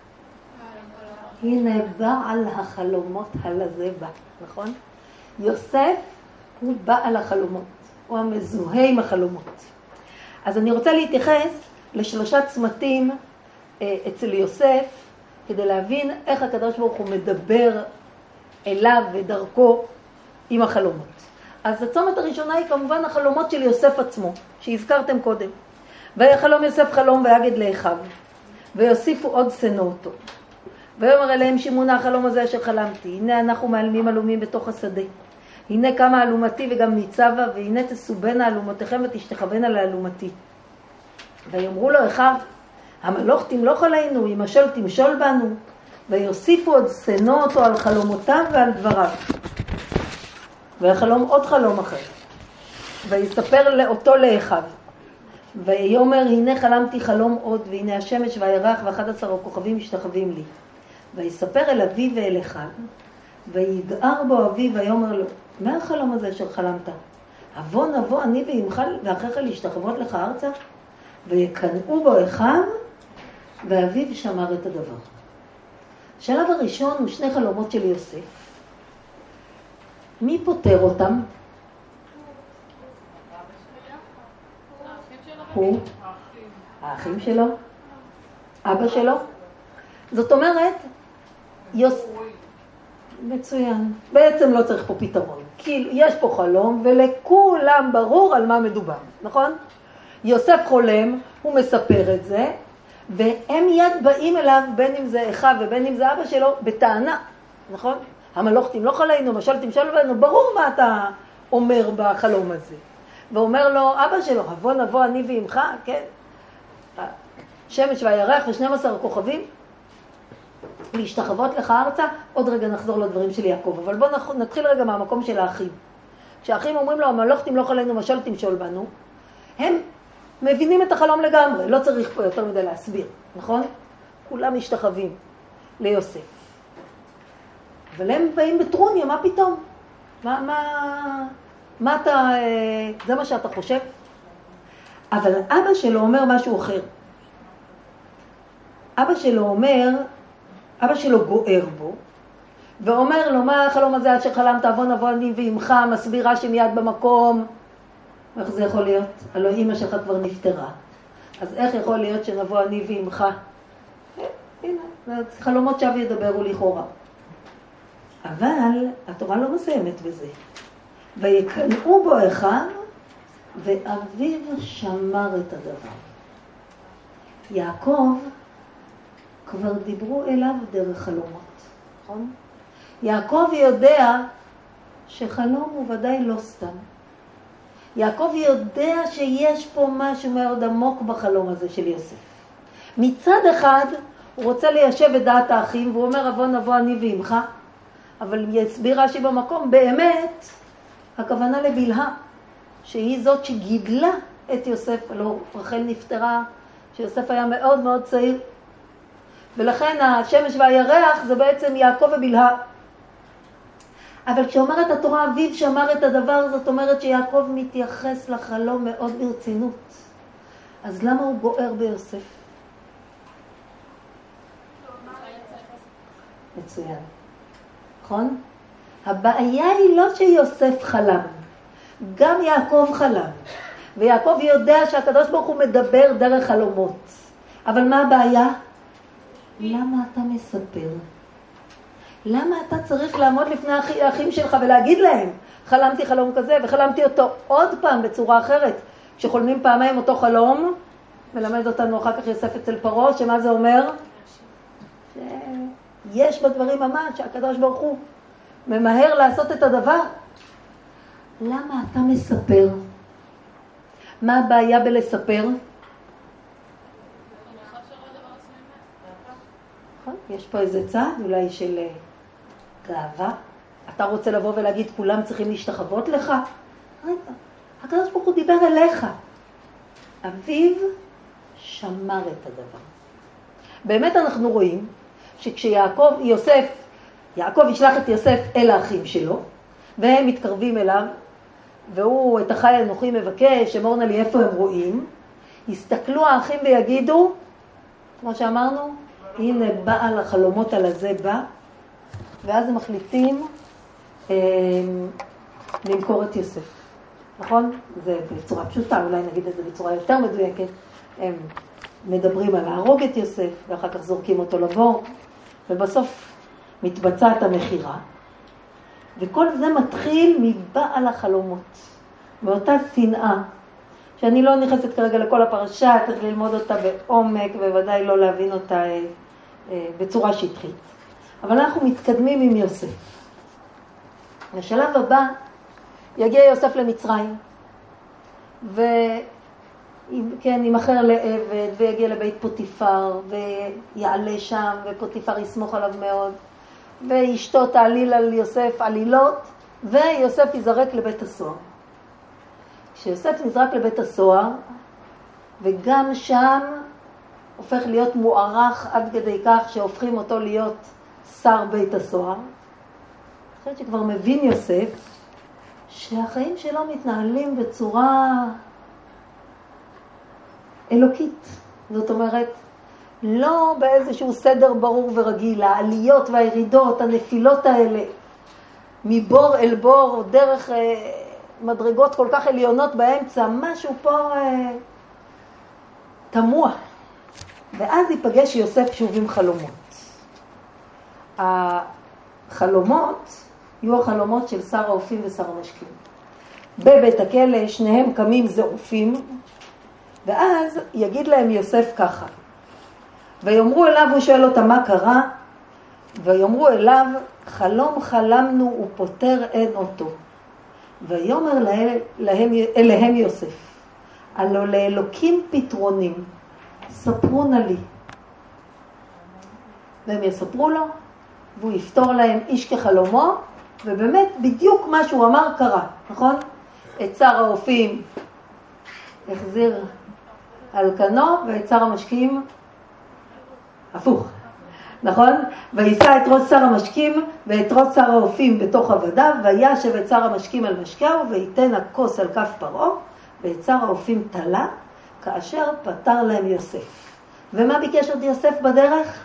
הנה בעל החלומות הלזה בא, נכון? יוסף הוא בעל החלומות, הוא המזוהה עם החלומות. אז אני רוצה להתייחס לשלושה צמתים אצל יוסף, כדי להבין איך הקדוש ברוך הוא מדבר אליו ודרכו עם החלומות. אז הצומת הראשונה היא כמובן החלומות של יוסף עצמו, שהזכרתם קודם. ויחלום יוסף חלום ויגד לאחיו, ויוסיפו עוד שנאו אותו. ויאמר אליהם שמעונה החלום הזה אשר חלמתי, הנה אנחנו מעלמים עלומים בתוך השדה. הנה קמה אלומתי וגם ניצבה, והנה תסובנה אלומותיכם ותשתחוונה לאלומתי. ויאמרו לו אחיו, המלוך תמלוך עלינו, ימשול תמשול בנו. ויוסיפו עוד שנאו אותו על חלומותיו ועל דבריו. ויחלום עוד חלום אחר. ויספר אותו לאחיו. ויאמר הנה חלמתי חלום עוד, והנה השמש והירח ואחד עשר הכוכבים משתחווים לי. ויספר אל אביו ואל אחיו, ויגער בו אביו ויאמר לו, מה החלום הזה אשר חלמת? אבוא נבוא אני ואמך ואחיך להשתחוות לך ארצה? ויקנאו בו אחיו, ואביו שמר את הדבר. השלב הראשון הוא שני חלומות של יוסף. מי פותר אותם? הוא. האחים שלו. אבא שלו. זאת אומרת, יוסף. מצוין. בעצם לא צריך פה פתרון. כי יש פה חלום ולכולם ברור על מה מדובר. נכון? יוסף חולם, הוא מספר את זה, והם יד באים אליו, בין אם זה אחיו ובין אם זה אבא שלו, בטענה. נכון? המלוך תמלוך עלינו, משל תמשל עלינו, ברור מה אתה אומר בחלום הזה. ואומר לו, אבא שלו, אבוא נבוא אני ואמך, כן? שמש והירח ושנים עשר הכוכבים, להשתחוות לך ארצה, עוד רגע נחזור לדברים של יעקב. אבל בואו נתחיל רגע מהמקום של האחים. כשהאחים אומרים לו, המלוך תמלוך עלינו, משל תמשול בנו, הם מבינים את החלום לגמרי, לא צריך פה יותר מדי להסביר, נכון? כולם משתחווים ליוסף. אבל הם באים בטרוניה, מה פתאום? מה, מה, מה אתה, זה מה שאתה חושב? אבל אבא שלו אומר משהו אחר. אבא שלו אומר, אבא שלו גוער בו, ואומר לו, מה החלום הזה עד שחלמת, אבוא נבוא אני ואמך, מסבירה שמיד במקום. איך זה יכול להיות? הלוא אמא שלך כבר נפטרה. אז איך יכול להיות שנבוא אני ואמך? הנה, חלומות שווא ידברו לכאורה. אבל התורה לא מסיימת בזה. ויקנאו בו אחיו, ואביו שמר את הדבר. יעקב כבר דיברו אליו דרך חלומות, נכון? יעקב יודע שחלום הוא ודאי לא סתם. יעקב יודע שיש פה משהו מאוד עמוק בחלום הזה של יוסף. מצד אחד הוא רוצה ליישב את דעת האחים, והוא אומר אבוא נבוא אני ואמך, אבל יסביר רש"י במקום, באמת הכוונה לבלהה, שהיא זאת שגידלה את יוסף, לא רחל נפטרה, שיוסף היה מאוד מאוד צעיר, ולכן השמש והירח זה בעצם יעקב ובלהה. אבל כשאומרת התורה אביו שמר את הדבר, זאת אומרת שיעקב מתייחס לחלום מאוד ברצינות. אז למה הוא גוער ביוסף? מצוין. נכון? הבעיה היא לא שיוסף חלם, גם יעקב חלם. ויעקב יודע שהקדוש ברוך הוא מדבר דרך חלומות. אבל מה הבעיה? למה אתה מספר? למה אתה צריך לעמוד לפני האחים שלך ולהגיד להם, חלמתי חלום כזה וחלמתי אותו עוד פעם בצורה אחרת? כשחולמים פעמיים אותו חלום, מלמד אותנו אחר כך יוסף אצל פרעה, שמה זה אומר? שיש בדברים ממש, שהקדוש ברוך הוא ממהר לעשות את הדבר. למה אתה מספר? מה הבעיה בלספר? יש פה איזה צעד אולי של גאווה. אתה רוצה לבוא ולהגיד כולם צריכים להשתחוות לך? רגע, הקדוש ברוך הוא דיבר אליך. אביו שמר את הדבר. באמת אנחנו רואים שכשיעקב, יוסף, יעקב ישלח את יוסף אל האחים שלו, והם מתקרבים אליו, והוא את החי אנוכי מבקש, שמורנה לי איפה הם רואים, יסתכלו האחים ויגידו, כמו שאמרנו, הנה בעל החלומות על הזה בא, ואז הם מחליטים אה, למכור את יוסף. נכון? זה בצורה פשוטה, אולי נגיד את זה בצורה יותר מדויקת. הם מדברים על להרוג את יוסף, ואחר כך זורקים אותו לבור, ובסוף מתבצעת המחירה. וכל זה מתחיל מבעל החלומות, מאותה שנאה, שאני לא נכנסת כרגע לכל הפרשה, צריך ללמוד אותה בעומק, ובוודאי לא להבין אותה אה, אה, בצורה שטחית. אבל אנחנו מתקדמים עם יוסף. בשלב הבא יגיע יוסף למצרים, וכן, ימכר לעבד, ויגיע לבית פוטיפר, ויעלה שם, ופוטיפר יסמוך עליו מאוד, ואשתו תעליל על יוסף עלילות, ויוסף יזרק לבית הסוהר. כשיוסף נזרק לבית הסוהר, וגם שם הופך להיות מוערך עד כדי כך שהופכים אותו להיות שר בית הסוהר. אני חושבת שכבר מבין יוסף שהחיים שלו מתנהלים בצורה אלוקית. זאת אומרת, לא באיזשהו סדר ברור ורגיל, העליות והירידות, הנפילות האלה, מבור אל בור, דרך אה, מדרגות כל כך עליונות באמצע, משהו פה אה, תמוה. ואז ייפגש יוסף שוב עם חלומות. החלומות יהיו החלומות של שר האופים ושר המשקים. בבית הכלא שניהם קמים זעופים, ואז יגיד להם יוסף ככה. ויאמרו אליו, הוא שואל אותם מה קרה, ויאמרו אליו, חלום חלמנו ופותר אין אותו. ויאמר להם, להם, אליהם יוסף, הלא לאלוקים פתרונים, ספרו נא לי. והם יספרו לו, והוא יפתור להם איש כחלומו, ובאמת בדיוק מה שהוא אמר קרה, נכון? את שר האופים החזיר על כנו, ואת שר המשקים הפוך, נכון? וישא את ראש שר המשקים ואת ראש שר האופים בתוך עבדיו, וישב את שר המשקים על משקהו, ויתן הכוס על כף פרעה, ואת שר האופים תלה, כאשר פתר להם יוסף. ומה ביקש עוד יוסף בדרך?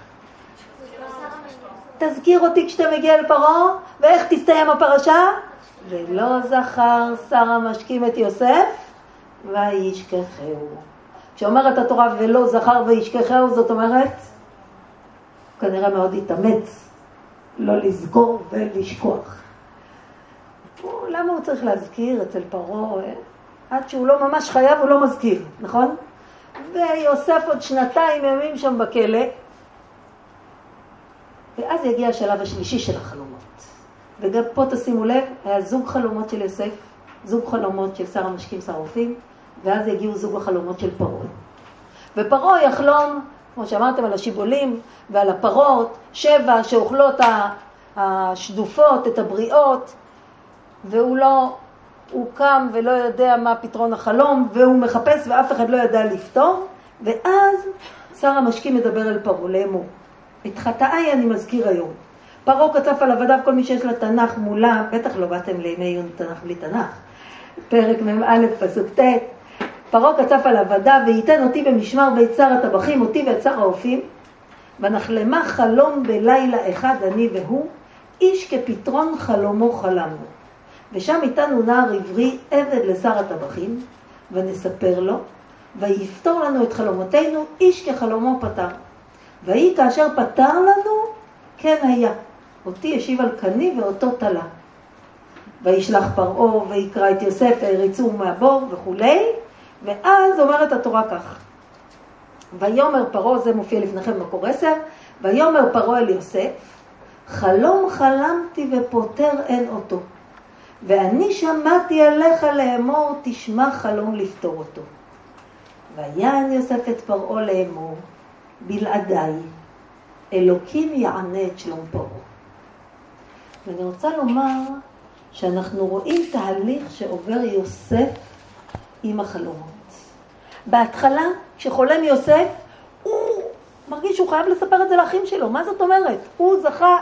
תזכיר אותי כשאתה מגיע אל פרעה, ואיך תסתיים הפרשה? ולא זכר שר המשקים את יוסף, וישכחהו. כשאומרת התורה ולא זכר וישכחהו, זאת אומרת, כנראה מאוד התאמץ לא לזכור ולשכוח. למה הוא צריך להזכיר אצל פרעה? עד שהוא לא ממש חייב הוא לא מזכיר, נכון? ויוסף עוד שנתיים ימים שם בכלא, ואז יגיע השלב השלישי של החלומות. וגם פה תשימו לב, היה זוג חלומות של יוסף, זוג חלומות של שר המשקים, שר האופים, ואז יגיעו זוג החלומות של פרעה. ופרעה יחלום, כמו שאמרתם, על השיבולים ועל הפרות, שבע שאוכלות השדופות, את הבריאות, והוא לא, הוא קם ולא יודע מה פתרון החלום, והוא מחפש ואף אחד לא ידע לפתור, ואז שר המשקים מדבר אל פרעה לאמור. את חטאי אני מזכיר היום. פרעה קצף על עבדיו, כל מי שיש לה תנ"ך מולה, בטח לא באתם לימי עיון תנ"ך בלי תנ"ך. פרק מ"א פסוק ט'. פרעה קצף על עבדיו, וייתן אותי במשמר בית שר הטבחים, אותי ואת שר האופים, ונחלמה חלום בלילה אחד אני והוא, איש כפתרון חלומו חלמנו. ושם איתנו נער עברי עבד לשר הטבחים, ונספר לו, ויפתור לנו את חלומותינו, איש כחלומו פתר. והיא כאשר פתר לנו, כן היה. אותי ישיב על קני ואותו תלה. וישלח פרעה ויקרא את יוסף, והריצוהו מהבור וכו'. ואז אומרת התורה כך. ויאמר פרעה, זה מופיע לפניכם במקור עשר, ויאמר פרעה אל יוסף, חלום חלמתי ופותר אין אותו. ואני שמעתי עליך לאמור, תשמע חלום לפתור אותו. ויען יוסף את פרעה לאמור, בלעדיי, אלוקים יענה את שלום פרעה. ואני רוצה לומר שאנחנו רואים תהליך שעובר יוסף עם החלומות. בהתחלה, כשחולם יוסף, הוא מרגיש שהוא חייב לספר את זה לאחים שלו. מה זאת אומרת? הוא זכה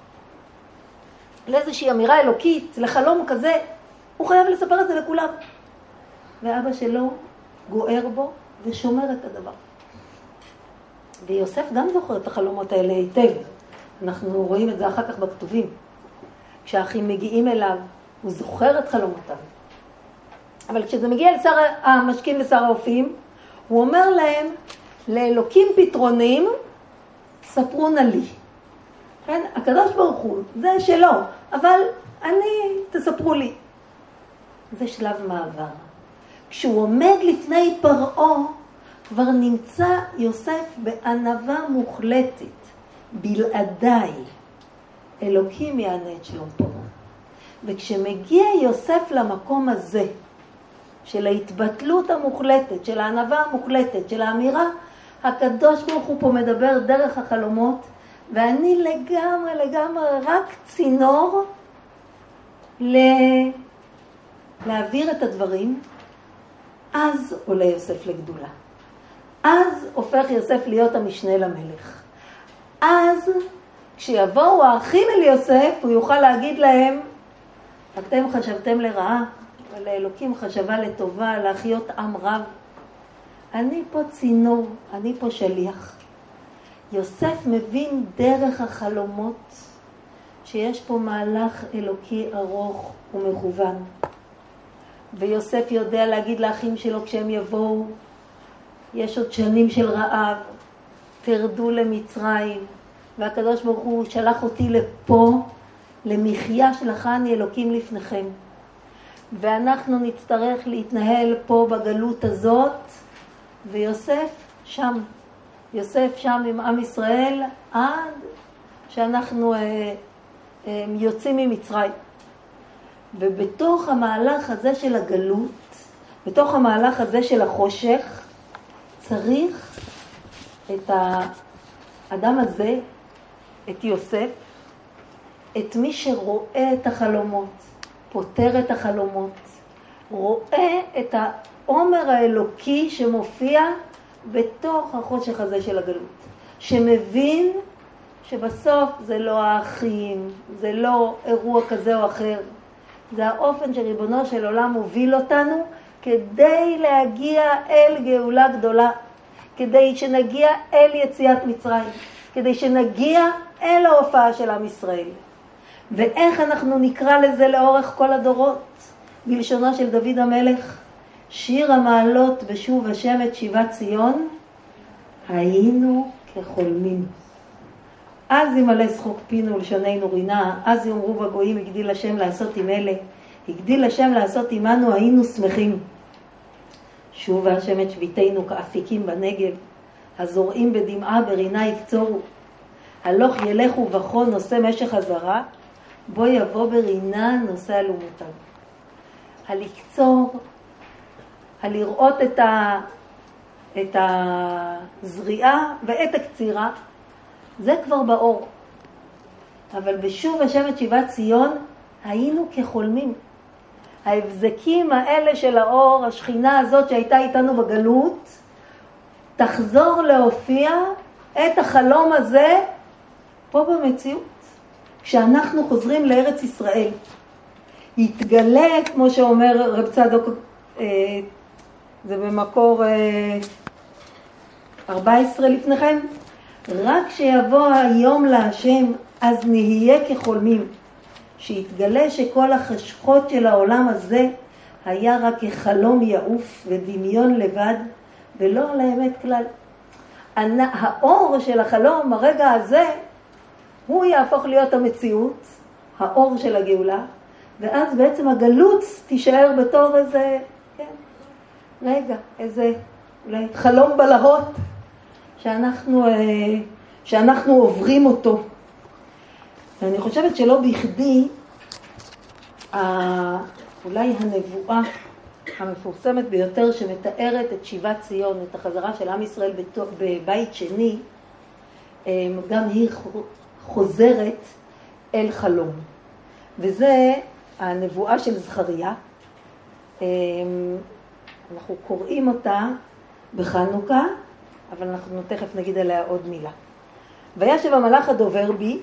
לאיזושהי אמירה אלוקית, לחלום כזה, הוא חייב לספר את זה לכולם. ואבא שלו גוער בו ושומר את הדבר. ויוסף גם זוכר את החלומות האלה היטב. אנחנו רואים את זה אחר כך בכתובים. כשהאחים מגיעים אליו, הוא זוכר את חלומותיו. אבל כשזה מגיע אל שר המשקים ושר האופים, הוא אומר להם, לאלוקים פתרונים, ספרו נא לי. כן? הקדוש ברוך הוא, זה שלו, אבל אני, תספרו לי. זה שלב מעבר. כשהוא עומד לפני פרעה, כבר נמצא יוסף בענווה מוחלטת, בלעדיי. אלוקים יענה את שלום פרעה. וכשמגיע יוסף למקום הזה, של ההתבטלות המוחלטת, של הענווה המוחלטת, של האמירה, הקדוש ברוך הוא פה מדבר דרך החלומות, ואני לגמרי, לגמרי רק צינור ל... להעביר את הדברים, אז עולה יוסף לגדולה. אז הופך יוסף להיות המשנה למלך. אז כשיבואו האחים אל יוסף, הוא יוכל להגיד להם, אתם חשבתם לרעה, אבל האלוקים חשבה לטובה, להחיות עם רב. אני פה צינור, אני פה שליח. יוסף מבין דרך החלומות שיש פה מהלך אלוקי ארוך ומכוון. ויוסף יודע להגיד לאחים שלו כשהם יבואו, יש עוד שנים של רעב, תרדו למצרים, והקדוש ברוך הוא שלח אותי לפה, למחיה שלחני אלוקים לפניכם. ואנחנו נצטרך להתנהל פה בגלות הזאת, ויוסף שם. יוסף שם עם עם ישראל עד שאנחנו אה, אה, יוצאים ממצרים. ובתוך המהלך הזה של הגלות, בתוך המהלך הזה של החושך, צריך את האדם הזה, את יוסף, את מי שרואה את החלומות, פותר את החלומות, רואה את העומר האלוקי שמופיע בתוך החושך הזה של הגלות, שמבין שבסוף זה לא האחים, זה לא אירוע כזה או אחר, זה האופן שריבונו של עולם מוביל אותנו כדי להגיע אל גאולה גדולה, כדי שנגיע אל יציאת מצרים, כדי שנגיע אל ההופעה של עם ישראל. ואיך אנחנו נקרא לזה לאורך כל הדורות? בלשונו של דוד המלך, שיר המעלות בשוב השם את שיבת ציון, היינו כחולמים. אז ימלא שחוק פינו ולשוננו רינה, אז יאמרו בגויים, הגדיל השם לעשות עם אלה, הגדיל השם לעשות עמנו, היינו שמחים. שוב השם את שביתנו כאפיקים בנגב, הזורעים בדמעה ברינה יקצורו. הלוך ילך ובכו נושא משך הזרה, בו יבוא ברינה נושא אלומותיו. הלקצור, הלראות את, ה, את הזריעה ואת הקצירה, זה כבר באור. אבל בשוב השם את שיבת ציון, היינו כחולמים. ההבזקים האלה של האור, השכינה הזאת שהייתה איתנו בגלות, תחזור להופיע את החלום הזה פה במציאות. כשאנחנו חוזרים לארץ ישראל, יתגלה, כמו שאומר רב צדוק, אה, זה במקור אה, ארבע עשרה לפניכם, רק שיבוא היום להשם, אז נהיה כחולמים. שיתגלה שכל החשכות של העולם הזה היה רק כחלום יעוף ודמיון לבד, ולא על האמת כלל. האור של החלום, הרגע הזה, הוא יהפוך להיות המציאות, האור של הגאולה, ואז בעצם הגלות תישאר בתור איזה, כן, רגע, איזה אולי חלום בלהות, שאנחנו, שאנחנו עוברים אותו. ואני חושבת שלא בכדי, אולי הנבואה המפורסמת ביותר שמתארת את שיבת ציון, את החזרה של עם ישראל בבית שני, גם היא חוזרת אל חלום. וזה הנבואה של זכריה. אנחנו קוראים אותה בחנוכה, אבל אנחנו תכף נגיד עליה עוד מילה. וישב המלאך הדובר בי,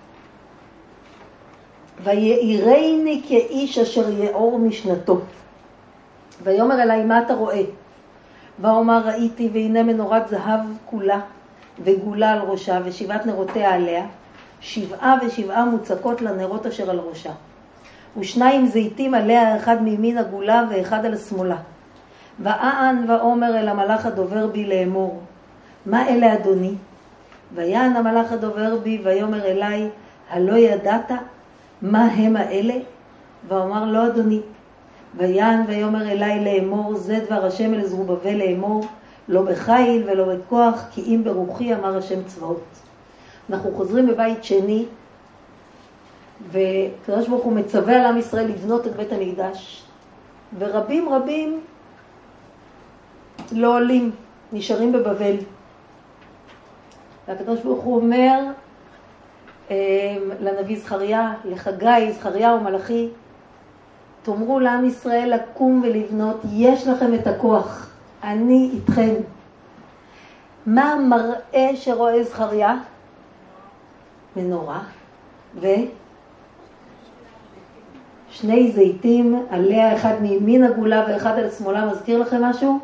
ויראיני כאיש אשר יאור משנתו. ויאמר אליי, מה אתה רואה? ואומר, ראיתי והנה מנורת זהב כולה, וגולה על ראשה, ושבעת נרותיה עליה, שבעה ושבעה מוצקות לנרות אשר על ראשה. ושניים זיתים עליה, אחד מימין הגולה ואחד על שמאלה. ואען ואומר אל המלאך הדובר בי לאמור, מה אלה אדוני? ויען המלאך הדובר בי ויאמר אליי, הלא ידעת מה הם האלה? ואומר לא אדוני. ויען ויאמר אליי לאמור, זה דבר השם אל זרובבל לאמור, לא בחיל ולא בכוח, כי אם ברוחי אמר השם צבאות. אנחנו חוזרים בבית שני, וקדוש ברוך הוא מצווה על עם ישראל לבנות את בית המקדש, ורבים רבים לא עולים, נשארים בבבל. והקדוש ברוך הוא אומר לנביא זכריה, לחגי, זכריה ומלאכי, תאמרו לעם ישראל לקום ולבנות, יש לכם את הכוח, אני איתכם. מה המראה שרואה זכריה? מנורה. ושני זיתים, עליה אחד מימין הגולה ואחד על שמאלה. מזכיר לכם משהו?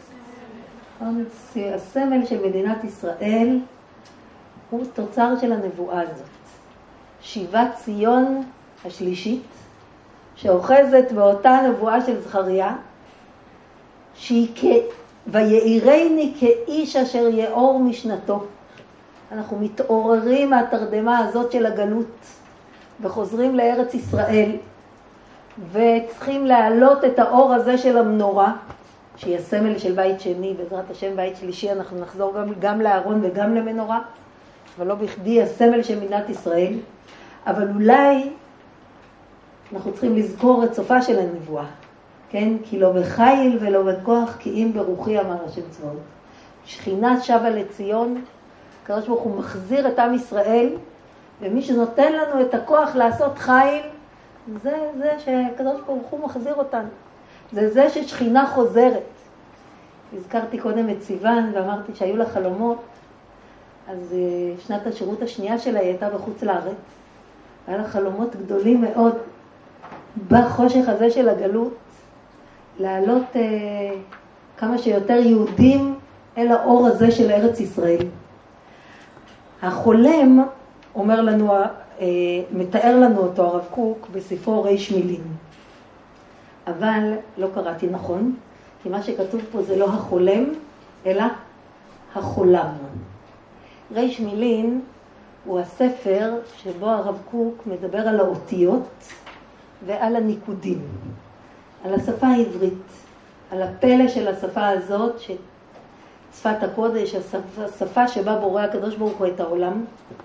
הסמל של מדינת ישראל הוא תוצר של הנבואה הזאת. שיבת ציון השלישית, שאוחזת באותה נבואה של זכריה, שהיא כ... ויעירני כאיש אשר יאור משנתו. אנחנו מתעוררים מהתרדמה הזאת של הגלות, וחוזרים לארץ ישראל, וצריכים להעלות את האור הזה של המנורה, שהיא הסמל של בית שני, בעזרת השם בית שלישי, אנחנו נחזור גם, גם לארון וגם למנורה, אבל לא בכדי הסמל של מדינת ישראל. אבל אולי אנחנו צריכים לזכור את סופה של הנבואה, כן? כי לא בחיל ולא בכוח, כי אם ברוחי אמר השם צבאות. שכינה שבה לציון, הקדוש ברוך הוא מחזיר את עם ישראל, ומי שנותן לנו את הכוח לעשות חיל, זה זה שהקדוש ברוך הוא מחזיר אותנו. זה זה ששכינה חוזרת. הזכרתי קודם את סיוון ואמרתי שהיו לה חלומות, אז שנת השירות השנייה שלה היא הייתה בחוץ לארץ. היה לה חלומות גדולים מאוד בחושך הזה של הגלות, לעלות אה, כמה שיותר יהודים אל האור הזה של ארץ ישראל. החולם אומר לנו, אה, מתאר לנו אותו הרב קוק בספרו ריש מילין. אבל לא קראתי נכון, כי מה שכתוב פה זה לא החולם, אלא החולם. ריש מילין הוא הספר שבו הרב קוק מדבר על האותיות ועל הניקודים, על השפה העברית, על הפלא של השפה הזאת, ששפת הקודש, השפה, השפה שבה בורא הקדוש ברוך הוא את העולם.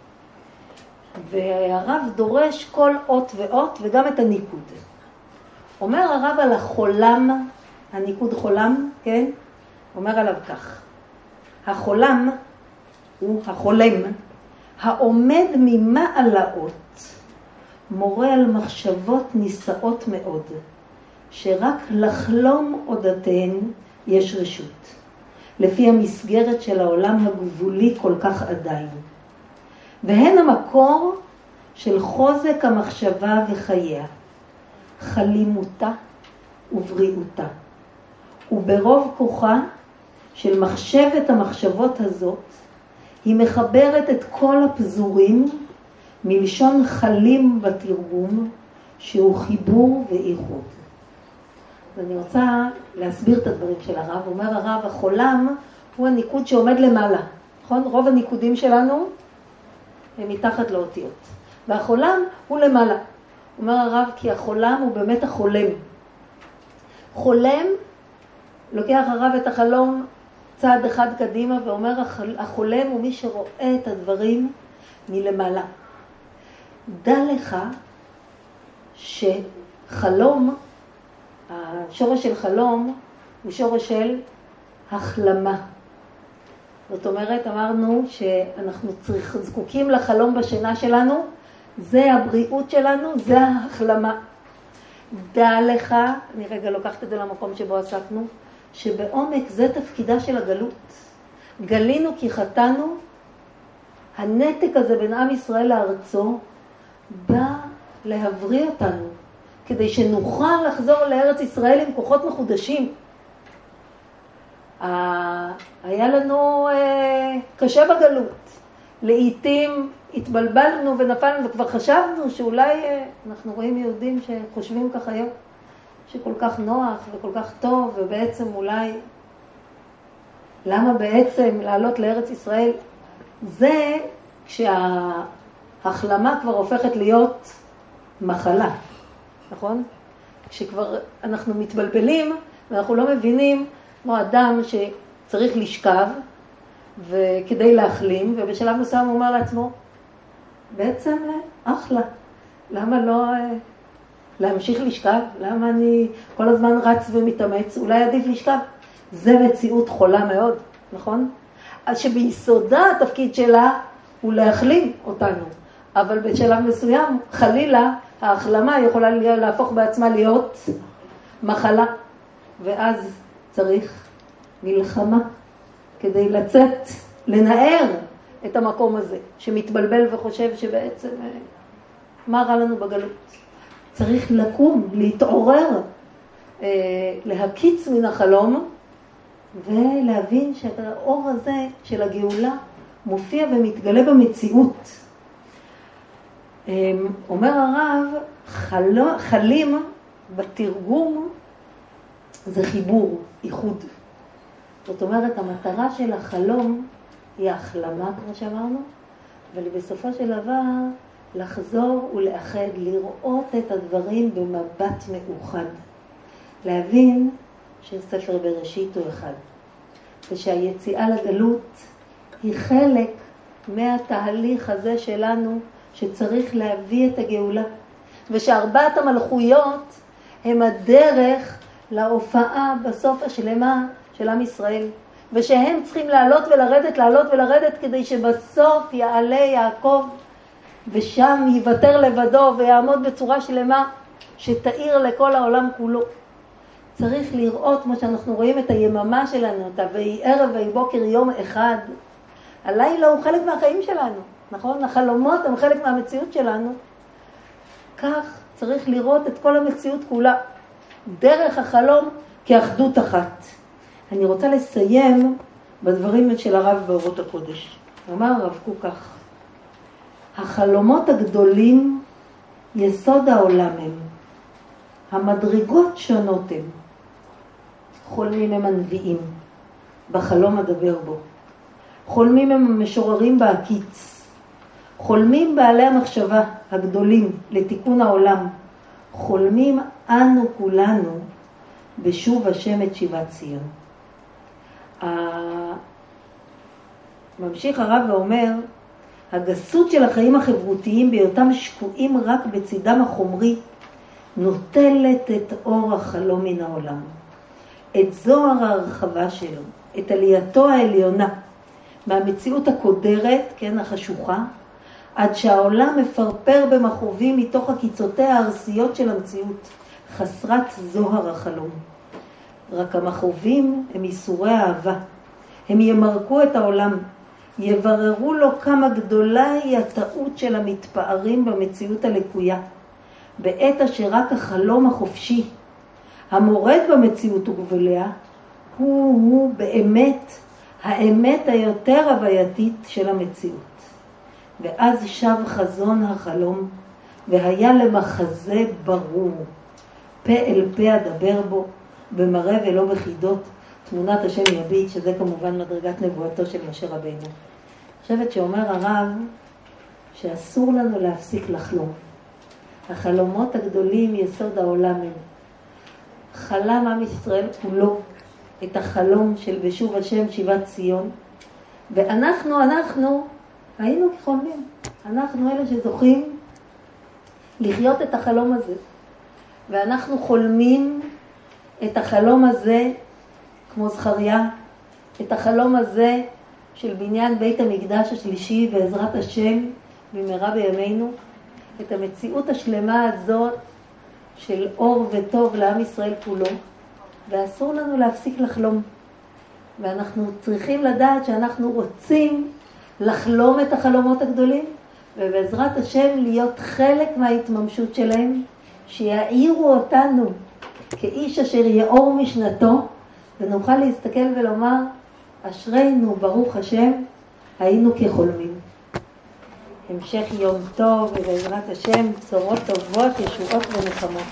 והרב דורש כל אות ואות וגם את הניקוד. אומר הרב על החולם, הניקוד חולם, כן? אומר עליו כך: החולם הוא החולם, העומד ממעלאות, מורה על מחשבות נישאות מאוד, שרק לחלום עודתן יש רשות, לפי המסגרת של העולם הגבולי כל כך עדיין. והן המקור של חוזק המחשבה וחייה, חלימותה ובריאותה. וברוב כוחה של מחשבת המחשבות הזאת, היא מחברת את כל הפזורים מלשון חלים בתרגום, שהוא חיבור ואיחוד. ואני רוצה להסביר את הדברים של הרב. אומר הרב, החולם הוא הניקוד שעומד למעלה. נכון? רוב הניקודים שלנו הם מתחת לאותיות. והחולם הוא למעלה. אומר הרב, כי החולם הוא באמת החולם. חולם, לוקח הרב את החלום צעד אחד קדימה ואומר, החולם הוא מי שרואה את הדברים מלמעלה. דע לך שחלום, השורש של חלום הוא שורש של החלמה. זאת אומרת, אמרנו שאנחנו צריך, זקוקים לחלום בשינה שלנו, זה הבריאות שלנו, זה ההחלמה. דע לך, אני רגע לוקחת את זה למקום שבו עסקנו, שבעומק זה תפקידה של הגלות. גלינו כי חטאנו, הנתק הזה בין עם ישראל לארצו, בא להבריא אותנו, כדי שנוכל לחזור לארץ ישראל עם כוחות מחודשים. היה לנו קשה בגלות. לעתים התבלבלנו ונפלנו וכבר חשבנו שאולי אנחנו רואים יהודים שחושבים כך היום, שכל כך נוח וכל כך טוב, ובעצם אולי למה בעצם לעלות לארץ ישראל? זה כשההחלמה כבר הופכת להיות מחלה, נכון? כשכבר אנחנו מתבלבלים ואנחנו לא מבינים, כמו אדם שצריך לשכב וכדי להחלים, ובשלב מסוים הוא אומר לעצמו, בעצם אחלה, למה לא להמשיך לשכב? למה אני כל הזמן רץ ומתאמץ? אולי עדיף לשכב. זה מציאות חולה מאוד, נכון? אז שביסודה התפקיד שלה הוא להחלים אותנו, אבל בשלב מסוים חלילה ההחלמה יכולה להפוך בעצמה להיות מחלה, ואז צריך מלחמה כדי לצאת לנער את המקום הזה, שמתבלבל וחושב שבעצם מה רע לנו בגלות. צריך לקום, להתעורר, להקיץ מן החלום, ולהבין שהאור הזה של הגאולה מופיע ומתגלה במציאות. אומר הרב, חל... חלים בתרגום זה חיבור, איחוד. זאת אומרת, המטרה של החלום היא החלמה, כמו שאמרנו, אבל בסופו של דבר לחזור ולאחד, לראות את הדברים במבט מאוחד. להבין שספר בראשית הוא אחד, ושהיציאה לגלות היא חלק מהתהליך הזה שלנו שצריך להביא את הגאולה, ושארבעת המלכויות הם הדרך להופעה בסוף השלמה של עם ישראל, ושהם צריכים לעלות ולרדת, לעלות ולרדת, כדי שבסוף יעלה יעקב, ושם יוותר לבדו ויעמוד בצורה שלמה שתאיר לכל העולם כולו. צריך לראות, כמו שאנחנו רואים את היממה שלנו, אותה, והיא ערב והיא בוקר יום אחד. הלילה הוא חלק מהחיים שלנו, נכון? החלומות הם חלק מהמציאות שלנו. כך צריך לראות את כל המציאות כולה, דרך החלום כאחדות אחת. אני רוצה לסיים בדברים של הרב באורות הקודש. אמר הרב קוק כך, החלומות הגדולים יסוד העולם הם, המדרגות שונות הם, חולמים הם הנביאים, בחלום אדבר בו, חולמים הם המשוררים בהקיץ, חולמים בעלי המחשבה הגדולים לתיקון העולם, חולמים אנו כולנו בשוב השם את שיבת ציון. ממשיך הרב ואומר, הגסות של החיים החברותיים בהיותם שקועים רק בצידם החומרי, נוטלת את אור החלום מן העולם, את זוהר ההרחבה שלו, את עלייתו העליונה, מהמציאות הקודרת, כן, החשוכה, עד שהעולם מפרפר במחרובים מתוך הקיצותיה הארסיות של המציאות, חסרת זוהר החלום. רק המחרובים הם איסורי אהבה, הם ימרקו את העולם, יבררו לו כמה גדולה היא הטעות של המתפארים במציאות הלקויה, בעת אשר רק החלום החופשי, המורד במציאות וגבוליה, הוא הוא באמת האמת היותר הווייתית של המציאות. ואז שב חזון החלום, והיה למחזה ברור, פה אל פה אדבר בו, במראה ולא בחידות, תמונת השם יביט, שזה כמובן מדרגת נבואתו של משה רבינו. אני חושבת שאומר הרב שאסור לנו להפסיק לחלום. החלומות הגדולים יסוד העולם הם. חלם עם ישראל כולו את החלום של בשוב השם שיבת ציון, ואנחנו, אנחנו היינו כחולמים. אנחנו אלה שזוכים לחיות את החלום הזה. ואנחנו חולמים את החלום הזה, כמו זכריה, את החלום הזה של בניין בית המקדש השלישי בעזרת השם במהרה בימינו, את המציאות השלמה הזאת של אור וטוב לעם ישראל כולו, ואסור לנו להפסיק לחלום. ואנחנו צריכים לדעת שאנחנו רוצים לחלום את החלומות הגדולים, ובעזרת השם להיות חלק מההתממשות שלהם, שיעירו אותנו כאיש אשר יאור משנתו, ונוכל להסתכל ולומר, אשרינו ברוך השם, היינו כחולמים. המשך יום טוב, ובעזרת השם בשורות טובות, ישועות ונחמות.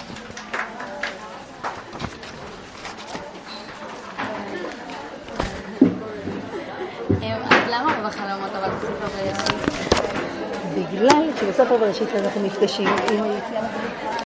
אז למה בחלומות אבל בספר בראשית? בגלל שבספר בראשית אנחנו נפגשים עם היציאה לגלות.